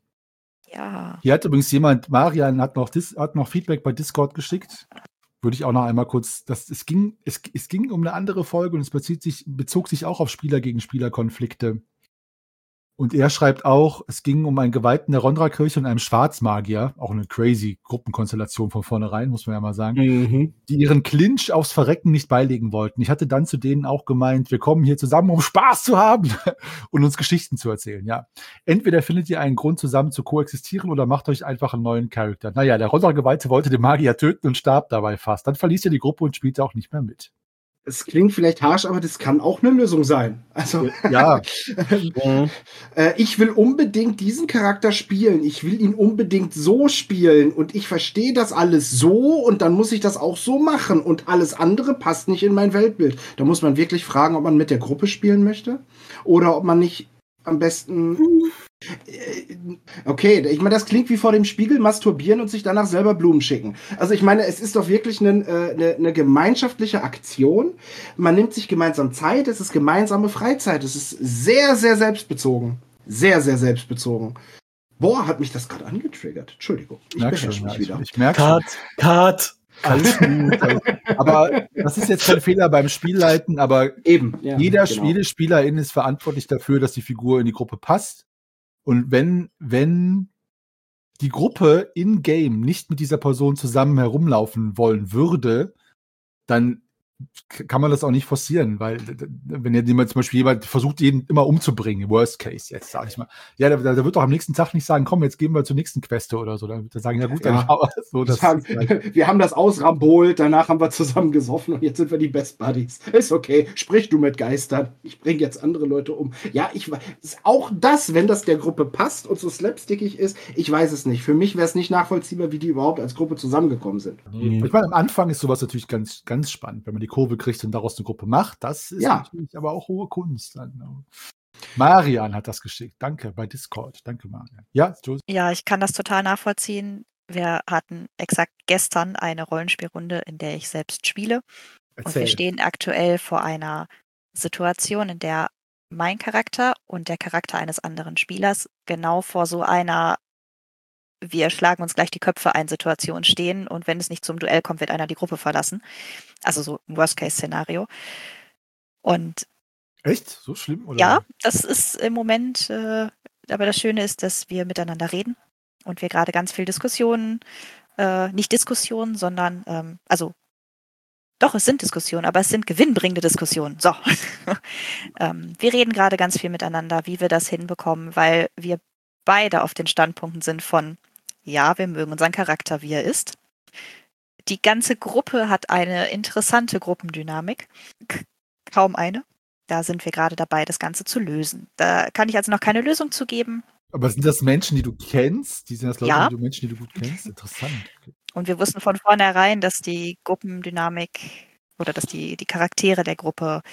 Ja. Hier hat übrigens jemand, Marian hat noch, Dis, hat noch Feedback bei Discord geschickt. Würde ich auch noch einmal kurz, das, es, ging, es, es ging um eine andere Folge und es bezieht sich, bezog sich auch auf Spieler gegen Spieler-Konflikte. Und er schreibt auch, es ging um einen Geweihten der Rondra-Kirche und einem Schwarzmagier, auch eine crazy Gruppenkonstellation von vornherein, muss man ja mal sagen, Mhm. die ihren Clinch aufs Verrecken nicht beilegen wollten. Ich hatte dann zu denen auch gemeint, wir kommen hier zusammen, um Spaß zu haben und uns Geschichten zu erzählen, ja. Entweder findet ihr einen Grund, zusammen zu koexistieren oder macht euch einfach einen neuen Charakter. Naja, der Rondra-Geweihte wollte den Magier töten und starb dabei fast. Dann verließ er die Gruppe und spielte auch nicht mehr mit. Es klingt vielleicht harsch, aber das kann auch eine Lösung sein. Also, Ja. Mhm. äh, ich will unbedingt diesen Charakter spielen. Ich will ihn unbedingt so spielen. Und ich verstehe das alles so und dann muss ich das auch so machen. Und alles andere passt nicht in mein Weltbild. Da muss man wirklich fragen, ob man mit der Gruppe spielen möchte oder ob man nicht am besten... Okay, ich meine, das klingt wie vor dem Spiegel masturbieren und sich danach selber Blumen schicken. Also ich meine, es ist doch wirklich eine, eine, eine gemeinschaftliche Aktion. Man nimmt sich gemeinsam Zeit, es ist gemeinsame Freizeit. Es ist sehr, sehr selbstbezogen. Sehr, sehr selbstbezogen. Boah, hat mich das gerade angetriggert. Entschuldigung, ich Merk beherrsche schon, mich ja, wieder. Ich, ich merke Cut, cut. Alles gut. Aber das ist jetzt kein Fehler beim Spielleiten, aber Eben, ja, jeder, genau. jede Spielerin ist verantwortlich dafür, dass die Figur in die Gruppe passt. Und wenn, wenn die Gruppe in-game nicht mit dieser Person zusammen herumlaufen wollen würde, dann kann man das auch nicht forcieren, weil wenn jemand zum Beispiel jemand versucht, jeden immer umzubringen, Worst Case jetzt, sag ich mal, ja, da, da wird doch am nächsten Tag nicht sagen, komm, jetzt gehen wir zur nächsten Queste oder so. Dann wird er sagen, ja gut, dann Ja. schauen wir so. Das Sagen, ist halt, wir haben das ausrambolt, danach haben wir zusammen gesoffen und jetzt sind wir die Best Buddies. Ist okay, sprich du mit Geistern. Ich bringe jetzt andere Leute um. Ja, ich weiß, auch das, wenn das der Gruppe passt und so slapstickig ist, ich weiß es nicht. Für mich wäre es nicht nachvollziehbar, wie die überhaupt als Gruppe zusammengekommen sind. ich meine, am Anfang ist sowas natürlich ganz, ganz spannend, wenn man die Kurve kriegt und daraus eine Gruppe macht. Das ist Ja. natürlich aber auch hohe Kunst. Dann. Marian hat das geschickt. Danke, bei Discord. Danke, Marian. Ja, Jules? Ja, ich kann das total nachvollziehen. Wir hatten exakt gestern eine Rollenspielrunde, in der ich selbst spiele. Und wir Erzähl. stehen aktuell vor einer Situation, in der mein Charakter und der Charakter eines anderen Spielers genau vor so einer wir schlagen uns gleich die Köpfe ein Situation stehen und wenn es nicht zum Duell kommt, wird einer die Gruppe verlassen. Also so ein Worst-Case-Szenario. Und Echt? So schlimm? Oder? ja, das ist im Moment, äh, aber das Schöne ist, dass wir miteinander reden und wir gerade ganz viel Diskussionen, äh, nicht Diskussionen, sondern, ähm, also doch, es sind Diskussionen, aber es sind gewinnbringende Diskussionen. So. ähm, wir reden gerade ganz viel miteinander, wie wir das hinbekommen, weil wir beide auf den Standpunkten sind von, ja, wir mögen unseren Charakter, wie er ist. Die ganze Gruppe hat eine interessante Gruppendynamik. K- kaum eine. Da sind wir gerade dabei, das Ganze zu lösen. Da kann ich also noch keine Lösung zu geben. Aber sind das Menschen, die du kennst? Die sind das Leute, Ja. die du Menschen, die du gut kennst? Interessant. Okay. Und wir wussten von vornherein, dass die Gruppendynamik oder dass die, die Charaktere der Gruppe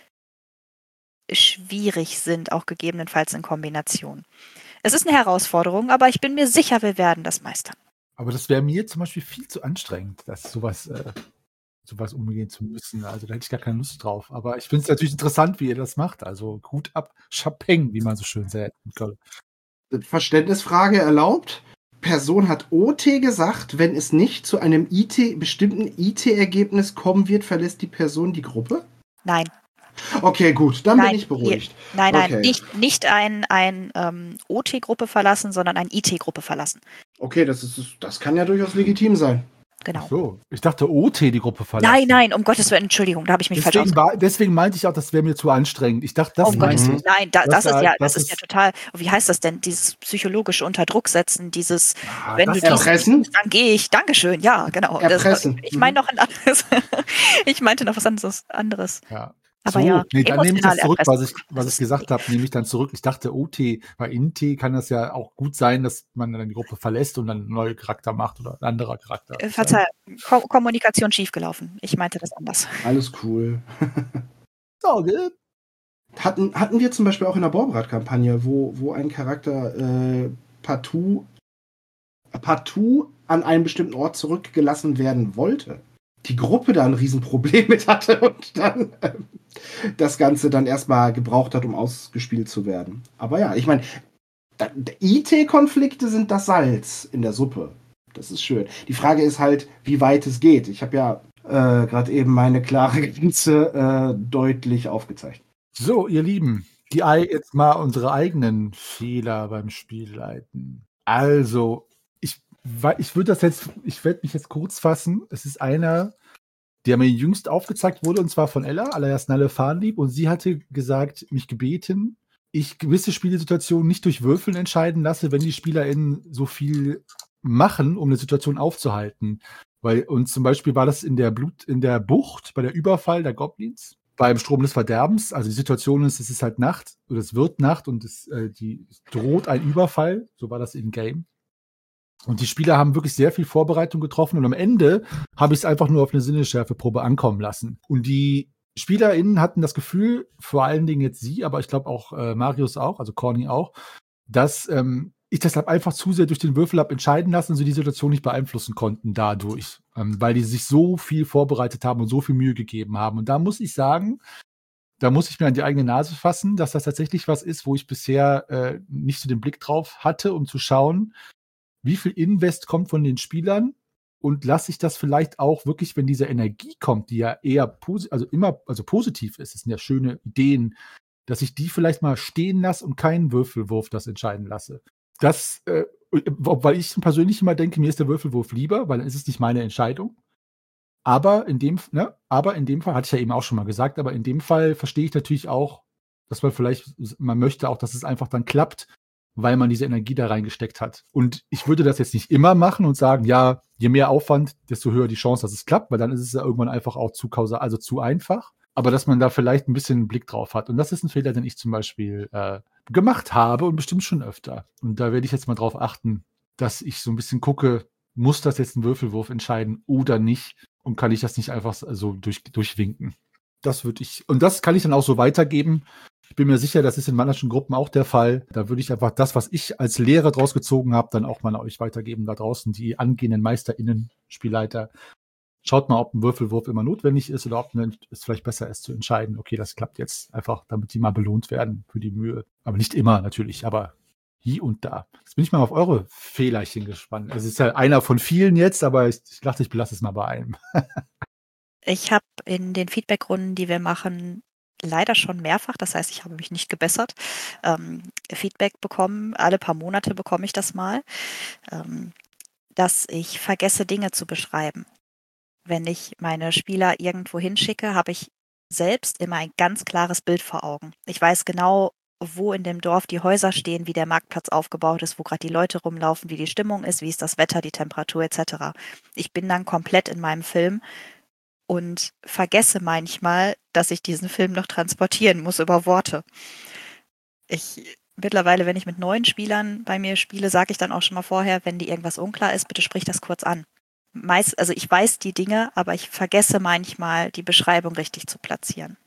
schwierig sind, auch gegebenenfalls in Kombination. Es ist eine Herausforderung, aber ich bin mir sicher, wir werden das meistern. Aber das wäre mir zum Beispiel viel zu anstrengend, das sowas, äh, sowas umgehen zu müssen. Also da hätte ich gar keine Lust drauf. Aber ich finde es natürlich interessant, wie ihr das macht. Also Hut ab, Chapeng, wie man so schön sagt. Verständnisfrage erlaubt. Person hat O T gesagt, wenn es nicht zu einem I T, bestimmten I T-Ergebnis kommen wird, verlässt die Person die Gruppe? Nein, Okay, gut, dann Nein, bin ich beruhigt. nein, nein, Okay. nicht, nicht ein, ein ähm, O T-Gruppe verlassen, sondern ein I T-Gruppe verlassen. Okay, das, ist, das kann ja durchaus legitim sein. Genau. Ach so, ich dachte O T die Gruppe verlassen. Nein, nein, um Gottes Willen, Entschuldigung, da habe ich mich falsch Deswegen, ausgedrückt. war, deswegen meinte ich auch, das wäre mir zu anstrengend. Ich dachte, das Um Gottes meinte Willen, ich. nein, da, Das das, ist war- ja, das das ist ja ist- total, wie heißt das denn, dieses psychologische Unterdrucksetzen, dieses, Ah, wenn das du ist dies Erpressen? tust, dann gehe ich, Dankeschön, ja, genau. Das, Erpressen. ich meine noch ein anderes, ich meinte noch was anderes. anderes. Ja. Aber so, ja, nee, dann nehme ich das emotionale zurück, was ich, Erpressung. was Das ich ist gesagt okay. habe, nehme ich dann zurück. Ich dachte, O T, bei I T kann das ja auch gut sein, dass man dann die Gruppe verlässt und dann einen neuen Charakter macht oder ein anderer Charakter. Äh, Verzeihung, Ko Kommunikation schiefgelaufen. Ich meinte das anders. Alles cool. Sorge. Hatten, hatten wir zum Beispiel auch in der Borbrat-Kampagne, wo, wo ein Charakter äh, partout, partout an einen bestimmten Ort zurückgelassen werden wollte. Die Gruppe da ein Riesenproblem mit hatte und dann ähm, das Ganze dann erstmal gebraucht hat, um ausgespielt zu werden. Aber ja, ich meine, I T-Konflikte sind das Salz in der Suppe. Das ist schön. Die Frage ist halt, wie weit es geht. Ich habe ja äh, gerade eben meine klare Grenze äh, deutlich aufgezeigt. So, ihr Lieben, die ei- jetzt mal unsere eigenen Fehler beim Spielleiten. Also, ich, wei- ich würde das jetzt, ich werde mich jetzt kurz fassen. Es ist einer, der mir jüngst aufgezeigt wurde, und zwar von Ella, alias Nalle Fahnlieb, und sie hatte gesagt, mich gebeten, ich gewisse Spielsituationen nicht durch Würfeln entscheiden lasse, wenn die SpielerInnen so viel machen, um eine Situation aufzuhalten. Weil, und zum Beispiel war das in der Blut, in der Bucht, bei der Überfall der Goblins, beim Strom des Verderbens. Also die Situation ist, es ist halt Nacht, oder es wird Nacht und es, äh, die, es droht ein Überfall, so war das in Game. Und die Spieler haben wirklich sehr viel Vorbereitung getroffen und am Ende habe ich es einfach nur auf eine Sinnesschärfeprobe ankommen lassen. Und die SpielerInnen hatten das Gefühl, vor allen Dingen jetzt sie, aber ich glaube auch äh, Marius auch, also Corny auch, dass ähm, ich deshalb einfach zu sehr durch den Würfel habe entscheiden lassen und sie die Situation nicht beeinflussen konnten dadurch, ähm, weil die sich so viel vorbereitet haben und so viel Mühe gegeben haben. Und da muss ich sagen, da muss ich mir an die eigene Nase fassen, dass das tatsächlich was ist, wo ich bisher äh, nicht so den Blick drauf hatte, um zu schauen, wie viel Invest kommt von den Spielern und lasse ich das vielleicht auch wirklich, wenn diese Energie kommt, die ja eher posi- also immer also positiv ist, das sind ja schöne Ideen, dass ich die vielleicht mal stehen lasse und keinen Würfelwurf das entscheiden lasse. Das, äh, weil ich persönlich immer denke, mir ist der Würfelwurf lieber, weil dann ist es nicht meine Entscheidung. Aber in dem, ne, aber in dem Fall, hatte ich ja eben auch schon mal gesagt, aber in dem Fall verstehe ich natürlich auch, dass man vielleicht, man möchte auch, dass es einfach dann klappt, weil man diese Energie da reingesteckt hat. Und ich würde das jetzt nicht immer machen und sagen, ja, je mehr Aufwand, desto höher die Chance, dass es klappt, weil dann ist es ja irgendwann einfach auch zu kausal, also zu einfach. Aber dass man da vielleicht ein bisschen einen Blick drauf hat. Und das ist ein Fehler, den ich zum Beispiel äh, gemacht habe und bestimmt schon öfter. Und da werde ich jetzt mal drauf achten, dass ich so ein bisschen gucke, muss das jetzt ein Würfelwurf entscheiden oder nicht? und kann ich das nicht einfach so durch, durchwinken. Das würde ich, und das kann ich dann auch so weitergeben. Ich bin mir sicher, das ist in manchen Gruppen auch der Fall. Da würde ich einfach das, was ich als Lehre draus gezogen habe, dann auch mal an euch weitergeben da draußen, die angehenden MeisterInnen, Spielleiter. Schaut mal, ob ein Würfelwurf immer notwendig ist oder ob es vielleicht besser ist zu entscheiden, okay, das klappt jetzt einfach, damit die mal belohnt werden für die Mühe. Aber nicht immer natürlich, aber hier und da. Jetzt bin ich mal auf eure Fehlerchen gespannt. Es ist ja einer von vielen jetzt, aber ich, ich dachte, ich belasse es mal bei einem. Ich habe in den Feedbackrunden, die wir machen, leider schon mehrfach, das heißt, ich habe mich nicht gebessert, ähm, Feedback bekommen. Alle paar Monate bekomme ich das mal, ähm, dass ich vergesse, Dinge zu beschreiben. Wenn ich meine Spieler irgendwo hinschicke, habe ich selbst immer ein ganz klares Bild vor Augen. Ich weiß genau, wo in dem Dorf die Häuser stehen, wie der Marktplatz aufgebaut ist, wo gerade die Leute rumlaufen, wie die Stimmung ist, wie ist das Wetter, die Temperatur et cetera. Ich bin dann komplett in meinem Film und vergesse manchmal, dass ich diesen Film noch transportieren muss über Worte. Ich mittlerweile, wenn ich mit neuen Spielern bei mir spiele, sage ich dann auch schon mal vorher, wenn dir irgendwas unklar ist, bitte sprich das kurz an. Meist, also ich weiß die Dinge, aber ich vergesse manchmal, die Beschreibung richtig zu platzieren.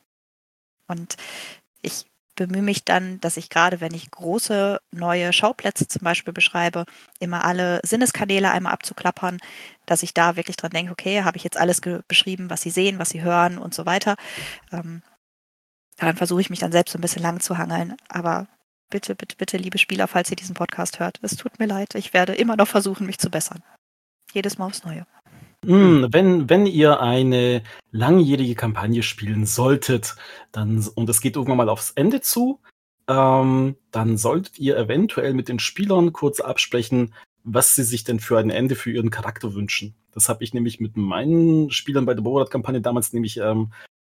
Und ich bemühe mich dann, dass ich gerade, wenn ich große neue Schauplätze zum Beispiel beschreibe, immer alle Sinneskanäle einmal abzuklappern, dass ich da wirklich dran denke, okay, habe ich jetzt alles ge- beschrieben, was sie sehen, was sie hören und so weiter. Ähm, daran versuche ich mich dann selbst so ein bisschen lang zu hangeln. Aber bitte, bitte, bitte, liebe Spieler, falls ihr diesen Podcast hört, es tut mir leid, ich werde immer noch versuchen, mich zu bessern. Jedes Mal aufs Neue. Mm, wenn, wenn ihr eine langjährige Kampagne spielen solltet, dann, und es geht irgendwann mal aufs Ende zu, ähm, dann solltet ihr eventuell mit den Spielern kurz absprechen, was sie sich denn für ein Ende für ihren Charakter wünschen. Das habe ich nämlich mit meinen Spielern bei der Borat-Kampagne damals nämlich ähm,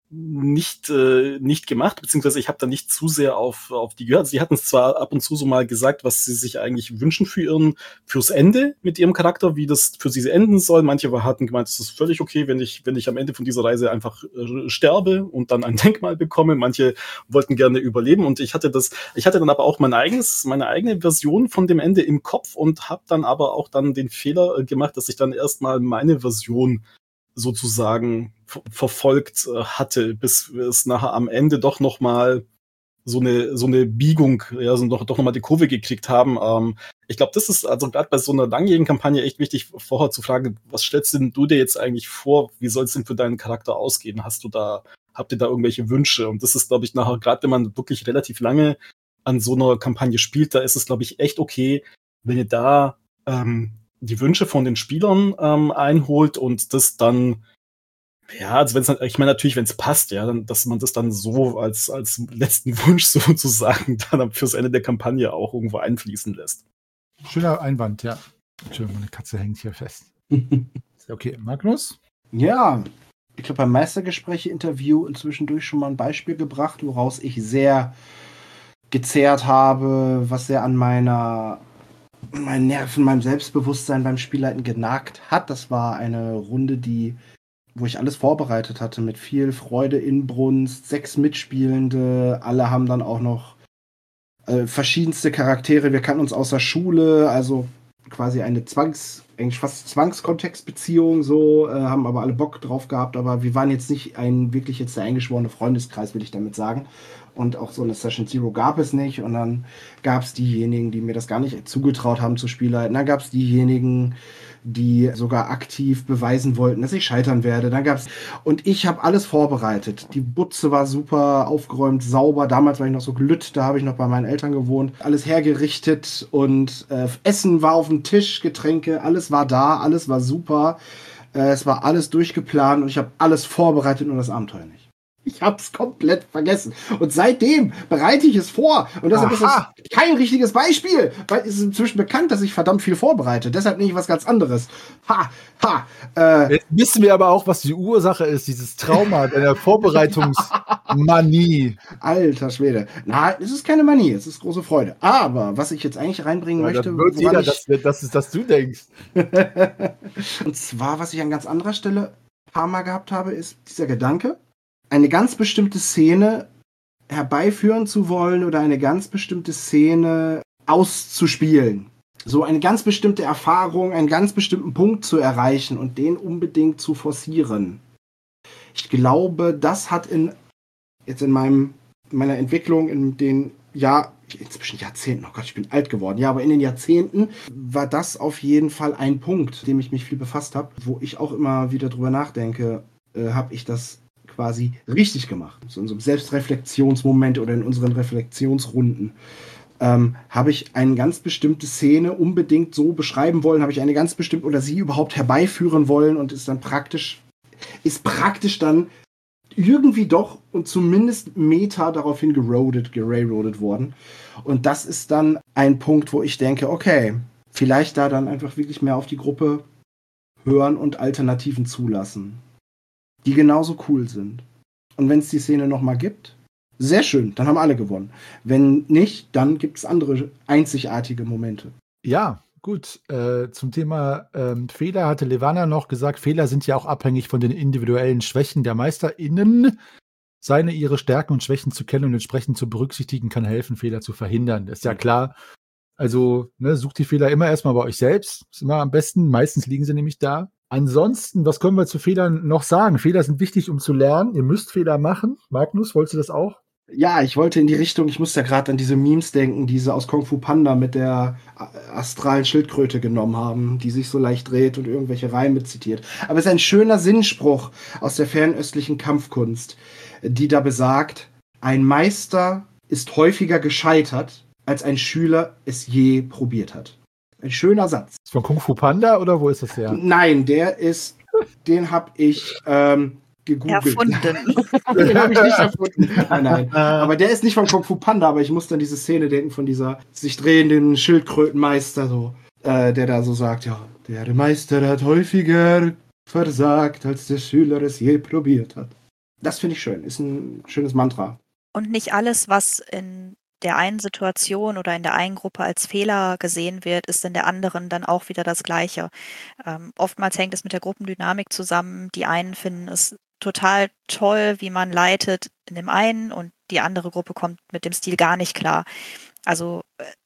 nicht äh, nicht gemacht, beziehungsweise ich habe da nicht zu sehr auf auf die gehört. Sie hatten es zwar ab und zu so mal gesagt, was sie sich eigentlich wünschen für ihren fürs Ende mit ihrem Charakter, wie das für sie enden soll. Manche hatten gemeint, es ist völlig okay, wenn ich wenn ich am Ende von dieser Reise einfach äh, sterbe und dann ein Denkmal bekomme. Manche wollten gerne überleben und ich hatte das, ich hatte dann aber auch mein eigenes, meine eigene Version von dem Ende im Kopf und habe dann aber auch dann den Fehler äh, gemacht, dass ich dann erstmal meine Version sozusagen ver- verfolgt äh, hatte, bis wir es nachher am Ende doch noch mal so eine so eine Biegung, ja, so doch doch noch mal die Kurve gekriegt haben. Ähm, ich glaube, das ist also gerade bei so einer langjährigen Kampagne echt wichtig, vorher zu fragen, was stellst denn du dir jetzt eigentlich vor? Wie soll es denn für deinen Charakter ausgehen? Hast du da, habt ihr da irgendwelche Wünsche? Und das ist, glaube ich, nachher, gerade wenn man wirklich relativ lange an so einer Kampagne spielt, da ist es, glaube ich, echt okay, wenn ihr da ähm, die Wünsche von den Spielern ähm, einholt und das dann, ja, also wenn es, ich meine natürlich, wenn es passt, ja, dann, dass man das dann so als als letzten Wunsch sozusagen dann fürs Ende der Kampagne auch irgendwo einfließen lässt. Schöner Einwand, ja. Entschuldigung, meine Katze hängt hier fest. Ist ja okay, Magnus? Ja, ich glaube, beim Meistergespräche-Interview inzwischen schon mal ein Beispiel gebracht, woraus ich sehr gezehrt habe, was sehr an meiner meinen Nerven, meinem Selbstbewusstsein beim Spielleiten genagt hat. Das war eine Runde, die, wo ich alles vorbereitet hatte, mit viel Freude, Inbrunst, sechs Mitspielende, alle haben dann auch noch äh, verschiedenste Charaktere. Wir kannten uns aus der Schule, also quasi eine Zwangs, eigentlich fast Zwangskontextbeziehung, so, äh, haben aber alle Bock drauf gehabt, aber wir waren jetzt nicht ein wirklich jetzt der eingeschworene Freundeskreis, will ich damit sagen. Und auch so eine Session Zero gab es nicht. Und dann gab es diejenigen, die mir das gar nicht zugetraut haben zu Spielleiten. Dann gab es diejenigen, die sogar aktiv beweisen wollten, dass ich scheitern werde. Dann gab's und ich habe alles vorbereitet. Die Butze war super aufgeräumt, sauber. Damals war ich noch so glütt, da habe ich noch bei meinen Eltern gewohnt. Alles hergerichtet und äh, Essen war auf dem Tisch, Getränke, alles war da, alles war super. Äh, es war alles durchgeplant und ich habe alles vorbereitet, nur das Abenteuer nicht. Ich hab's komplett vergessen. Und seitdem bereite ich es vor. Und deshalb Aha. ist das kein richtiges Beispiel. Weil es ist inzwischen bekannt, dass ich verdammt viel vorbereite. Deshalb nehme ich was ganz anderes. Ha, ha. Äh. Jetzt wissen wir aber auch, was die Ursache ist, dieses Trauma deiner Vorbereitungsmanie. Alter Schwede. Nein, es ist keine Manie, es ist große Freude. Aber was ich jetzt eigentlich reinbringen ja, möchte... Wird jeder, ich, dass, dass, dass, dass du denkst. Und zwar, was ich an ganz anderer Stelle ein paar Mal gehabt habe, ist dieser Gedanke, eine ganz bestimmte Szene herbeiführen zu wollen oder eine ganz bestimmte Szene auszuspielen. so eine ganz bestimmte Erfahrung, einen ganz bestimmten Punkt zu erreichen und den unbedingt zu forcieren. Ich glaube, das hat in jetzt in meinem meiner Entwicklung in den Jahr inzwischen Jahrzehnten, oh Gott, ich bin alt geworden, ja, aber in den Jahrzehnten war das auf jeden Fall ein Punkt, dem ich mich viel befasst habe, wo ich auch immer wieder drüber nachdenke, äh, habe ich das quasi richtig gemacht. So in so einem Selbstreflexionsmoment oder in unseren Reflexionsrunden. Ähm, habe ich eine ganz bestimmte Szene unbedingt so beschreiben wollen, habe ich eine ganz bestimmte oder sie überhaupt herbeiführen wollen und ist dann praktisch, ist praktisch dann irgendwie doch und zumindest meta daraufhin geroadet, gerailroadet worden. Und das ist dann ein Punkt, wo ich denke, okay, vielleicht da dann einfach wirklich mehr auf die Gruppe hören und Alternativen zulassen, die genauso cool sind. Und wenn es die Szene nochmal gibt, sehr schön, dann haben alle gewonnen. Wenn nicht, dann gibt es andere einzigartige Momente. Ja, gut. Äh, zum Thema ähm, Fehler hatte Levana noch gesagt, Fehler sind ja auch abhängig von den individuellen Schwächen der MeisterInnen. Seine, ihre Stärken und Schwächen zu kennen und entsprechend zu berücksichtigen, kann helfen, Fehler zu verhindern. Das ist ja klar. Also, ne, sucht die Fehler immer erstmal bei euch selbst. Ist immer am besten. Meistens liegen sie nämlich da. Ansonsten, was können wir zu Fehlern noch sagen? Fehler sind wichtig, um zu lernen. Ihr müsst Fehler machen. Magnus, wolltest du das auch? Ja, ich wollte in die Richtung, ich muss ja gerade an diese Memes denken, die sie aus Kung Fu Panda mit der astralen Schildkröte genommen haben, die sich so leicht dreht und irgendwelche Reime zitiert. Aber es ist ein schöner Sinnspruch aus der fernöstlichen Kampfkunst, die da besagt, ein Meister ist häufiger gescheitert, als ein Schüler es je probiert hat. Ein schöner Satz. Ist von Kung Fu Panda oder wo ist das her? Nein, der ist, den habe ich ähm, gegoogelt. Erfunden. Den habe ich nicht erfunden. Nein, nein. Aber der ist nicht von Kung Fu Panda, aber ich muss an diese Szene denken von dieser sich drehenden Schildkrötenmeister, so, äh, der da so sagt, ja, der Meister hat häufiger versagt, als der Schüler es je probiert hat. Das finde ich schön, ist ein schönes Mantra. Und nicht alles, was in der einen Situation oder in der einen Gruppe als Fehler gesehen wird, ist in der anderen dann auch wieder das Gleiche. Ähm, oftmals hängt es mit der Gruppendynamik zusammen. Die einen finden es total toll, wie man leitet in dem einen und die andere Gruppe kommt mit dem Stil gar nicht klar. Also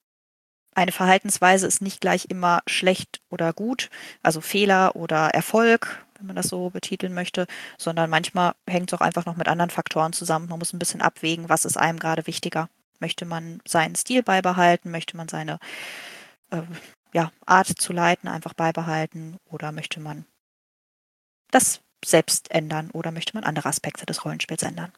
eine Verhaltensweise ist nicht gleich immer schlecht oder gut, also Fehler oder Erfolg, wenn man das so betiteln möchte, sondern manchmal hängt es auch einfach noch mit anderen Faktoren zusammen. Man muss ein bisschen abwägen, was ist einem gerade wichtiger. Möchte man seinen Stil beibehalten? Möchte man seine äh, ja, Art zu leiten einfach beibehalten? Oder möchte man das selbst ändern? Oder möchte man andere Aspekte des Rollenspiels ändern?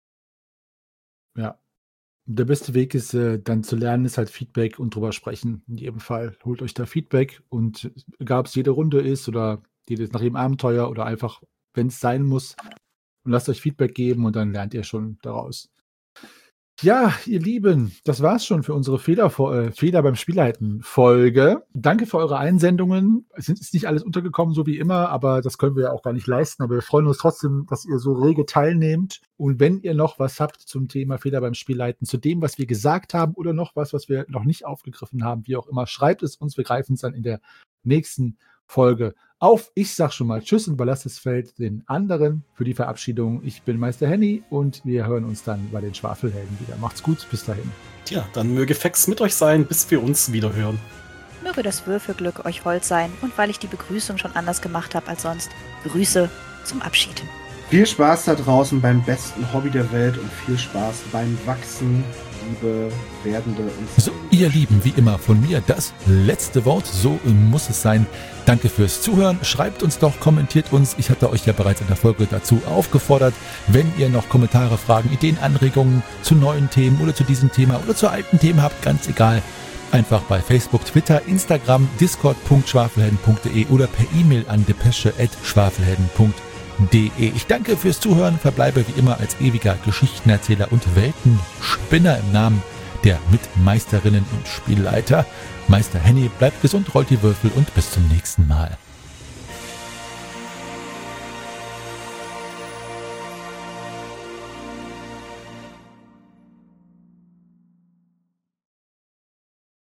Ja. Der beste Weg ist, äh, dann zu lernen, ist halt Feedback und drüber sprechen. In jedem Fall holt euch da Feedback und egal, ob es jede Runde ist oder jedes, nach jedem Abenteuer oder einfach, wenn es sein muss, und lasst euch Feedback geben und dann lernt ihr schon daraus. Ja, ihr Lieben, das war's schon für unsere Fehler, äh, Fehler beim Spielleiten-Folge. Danke für eure Einsendungen. Es ist nicht alles untergekommen, so wie immer, aber das können wir ja auch gar nicht leisten. Aber wir freuen uns trotzdem, dass ihr so rege teilnehmt. Und wenn ihr noch was habt zum Thema Fehler beim Spielleiten, zu dem, was wir gesagt haben oder noch was, was wir noch nicht aufgegriffen haben, wie auch immer, schreibt es uns. Wir greifen es dann in der nächsten Folge auf. Ich sag schon mal Tschüss und überlasse das Feld den anderen für die Verabschiedung. Ich bin Meister Henny und wir hören uns dann bei den Schwafelhelden wieder. Macht's gut, bis dahin. Tja, dann möge Fex mit euch sein, bis wir uns wieder hören. Möge das Würfelglück euch hold sein und weil ich die Begrüßung schon anders gemacht habe als sonst, Grüße zum Abschied. Viel Spaß da draußen beim besten Hobby der Welt und viel Spaß beim Wachsen, liebe Werdende und So, ihr Lieben, wie immer von mir das letzte Wort, so muss es sein. Danke fürs Zuhören, schreibt uns doch, kommentiert uns. Ich hatte euch ja bereits in der Folge dazu aufgefordert, wenn ihr noch Kommentare, Fragen, Ideen, Anregungen zu neuen Themen oder zu diesem Thema oder zu alten Themen habt, ganz egal, einfach bei Facebook, Twitter, Instagram, discord punkt schwafelhelden punkt de oder per E-Mail an depesche at schwafelhelden punkt de. Ich danke fürs Zuhören, verbleibe wie immer als ewiger Geschichtenerzähler und Weltenspinner im Namen der Mitmeisterinnen und Spielleiter. Meister Henny, bleibt gesund, rollt die Würfel und bis zum nächsten Mal.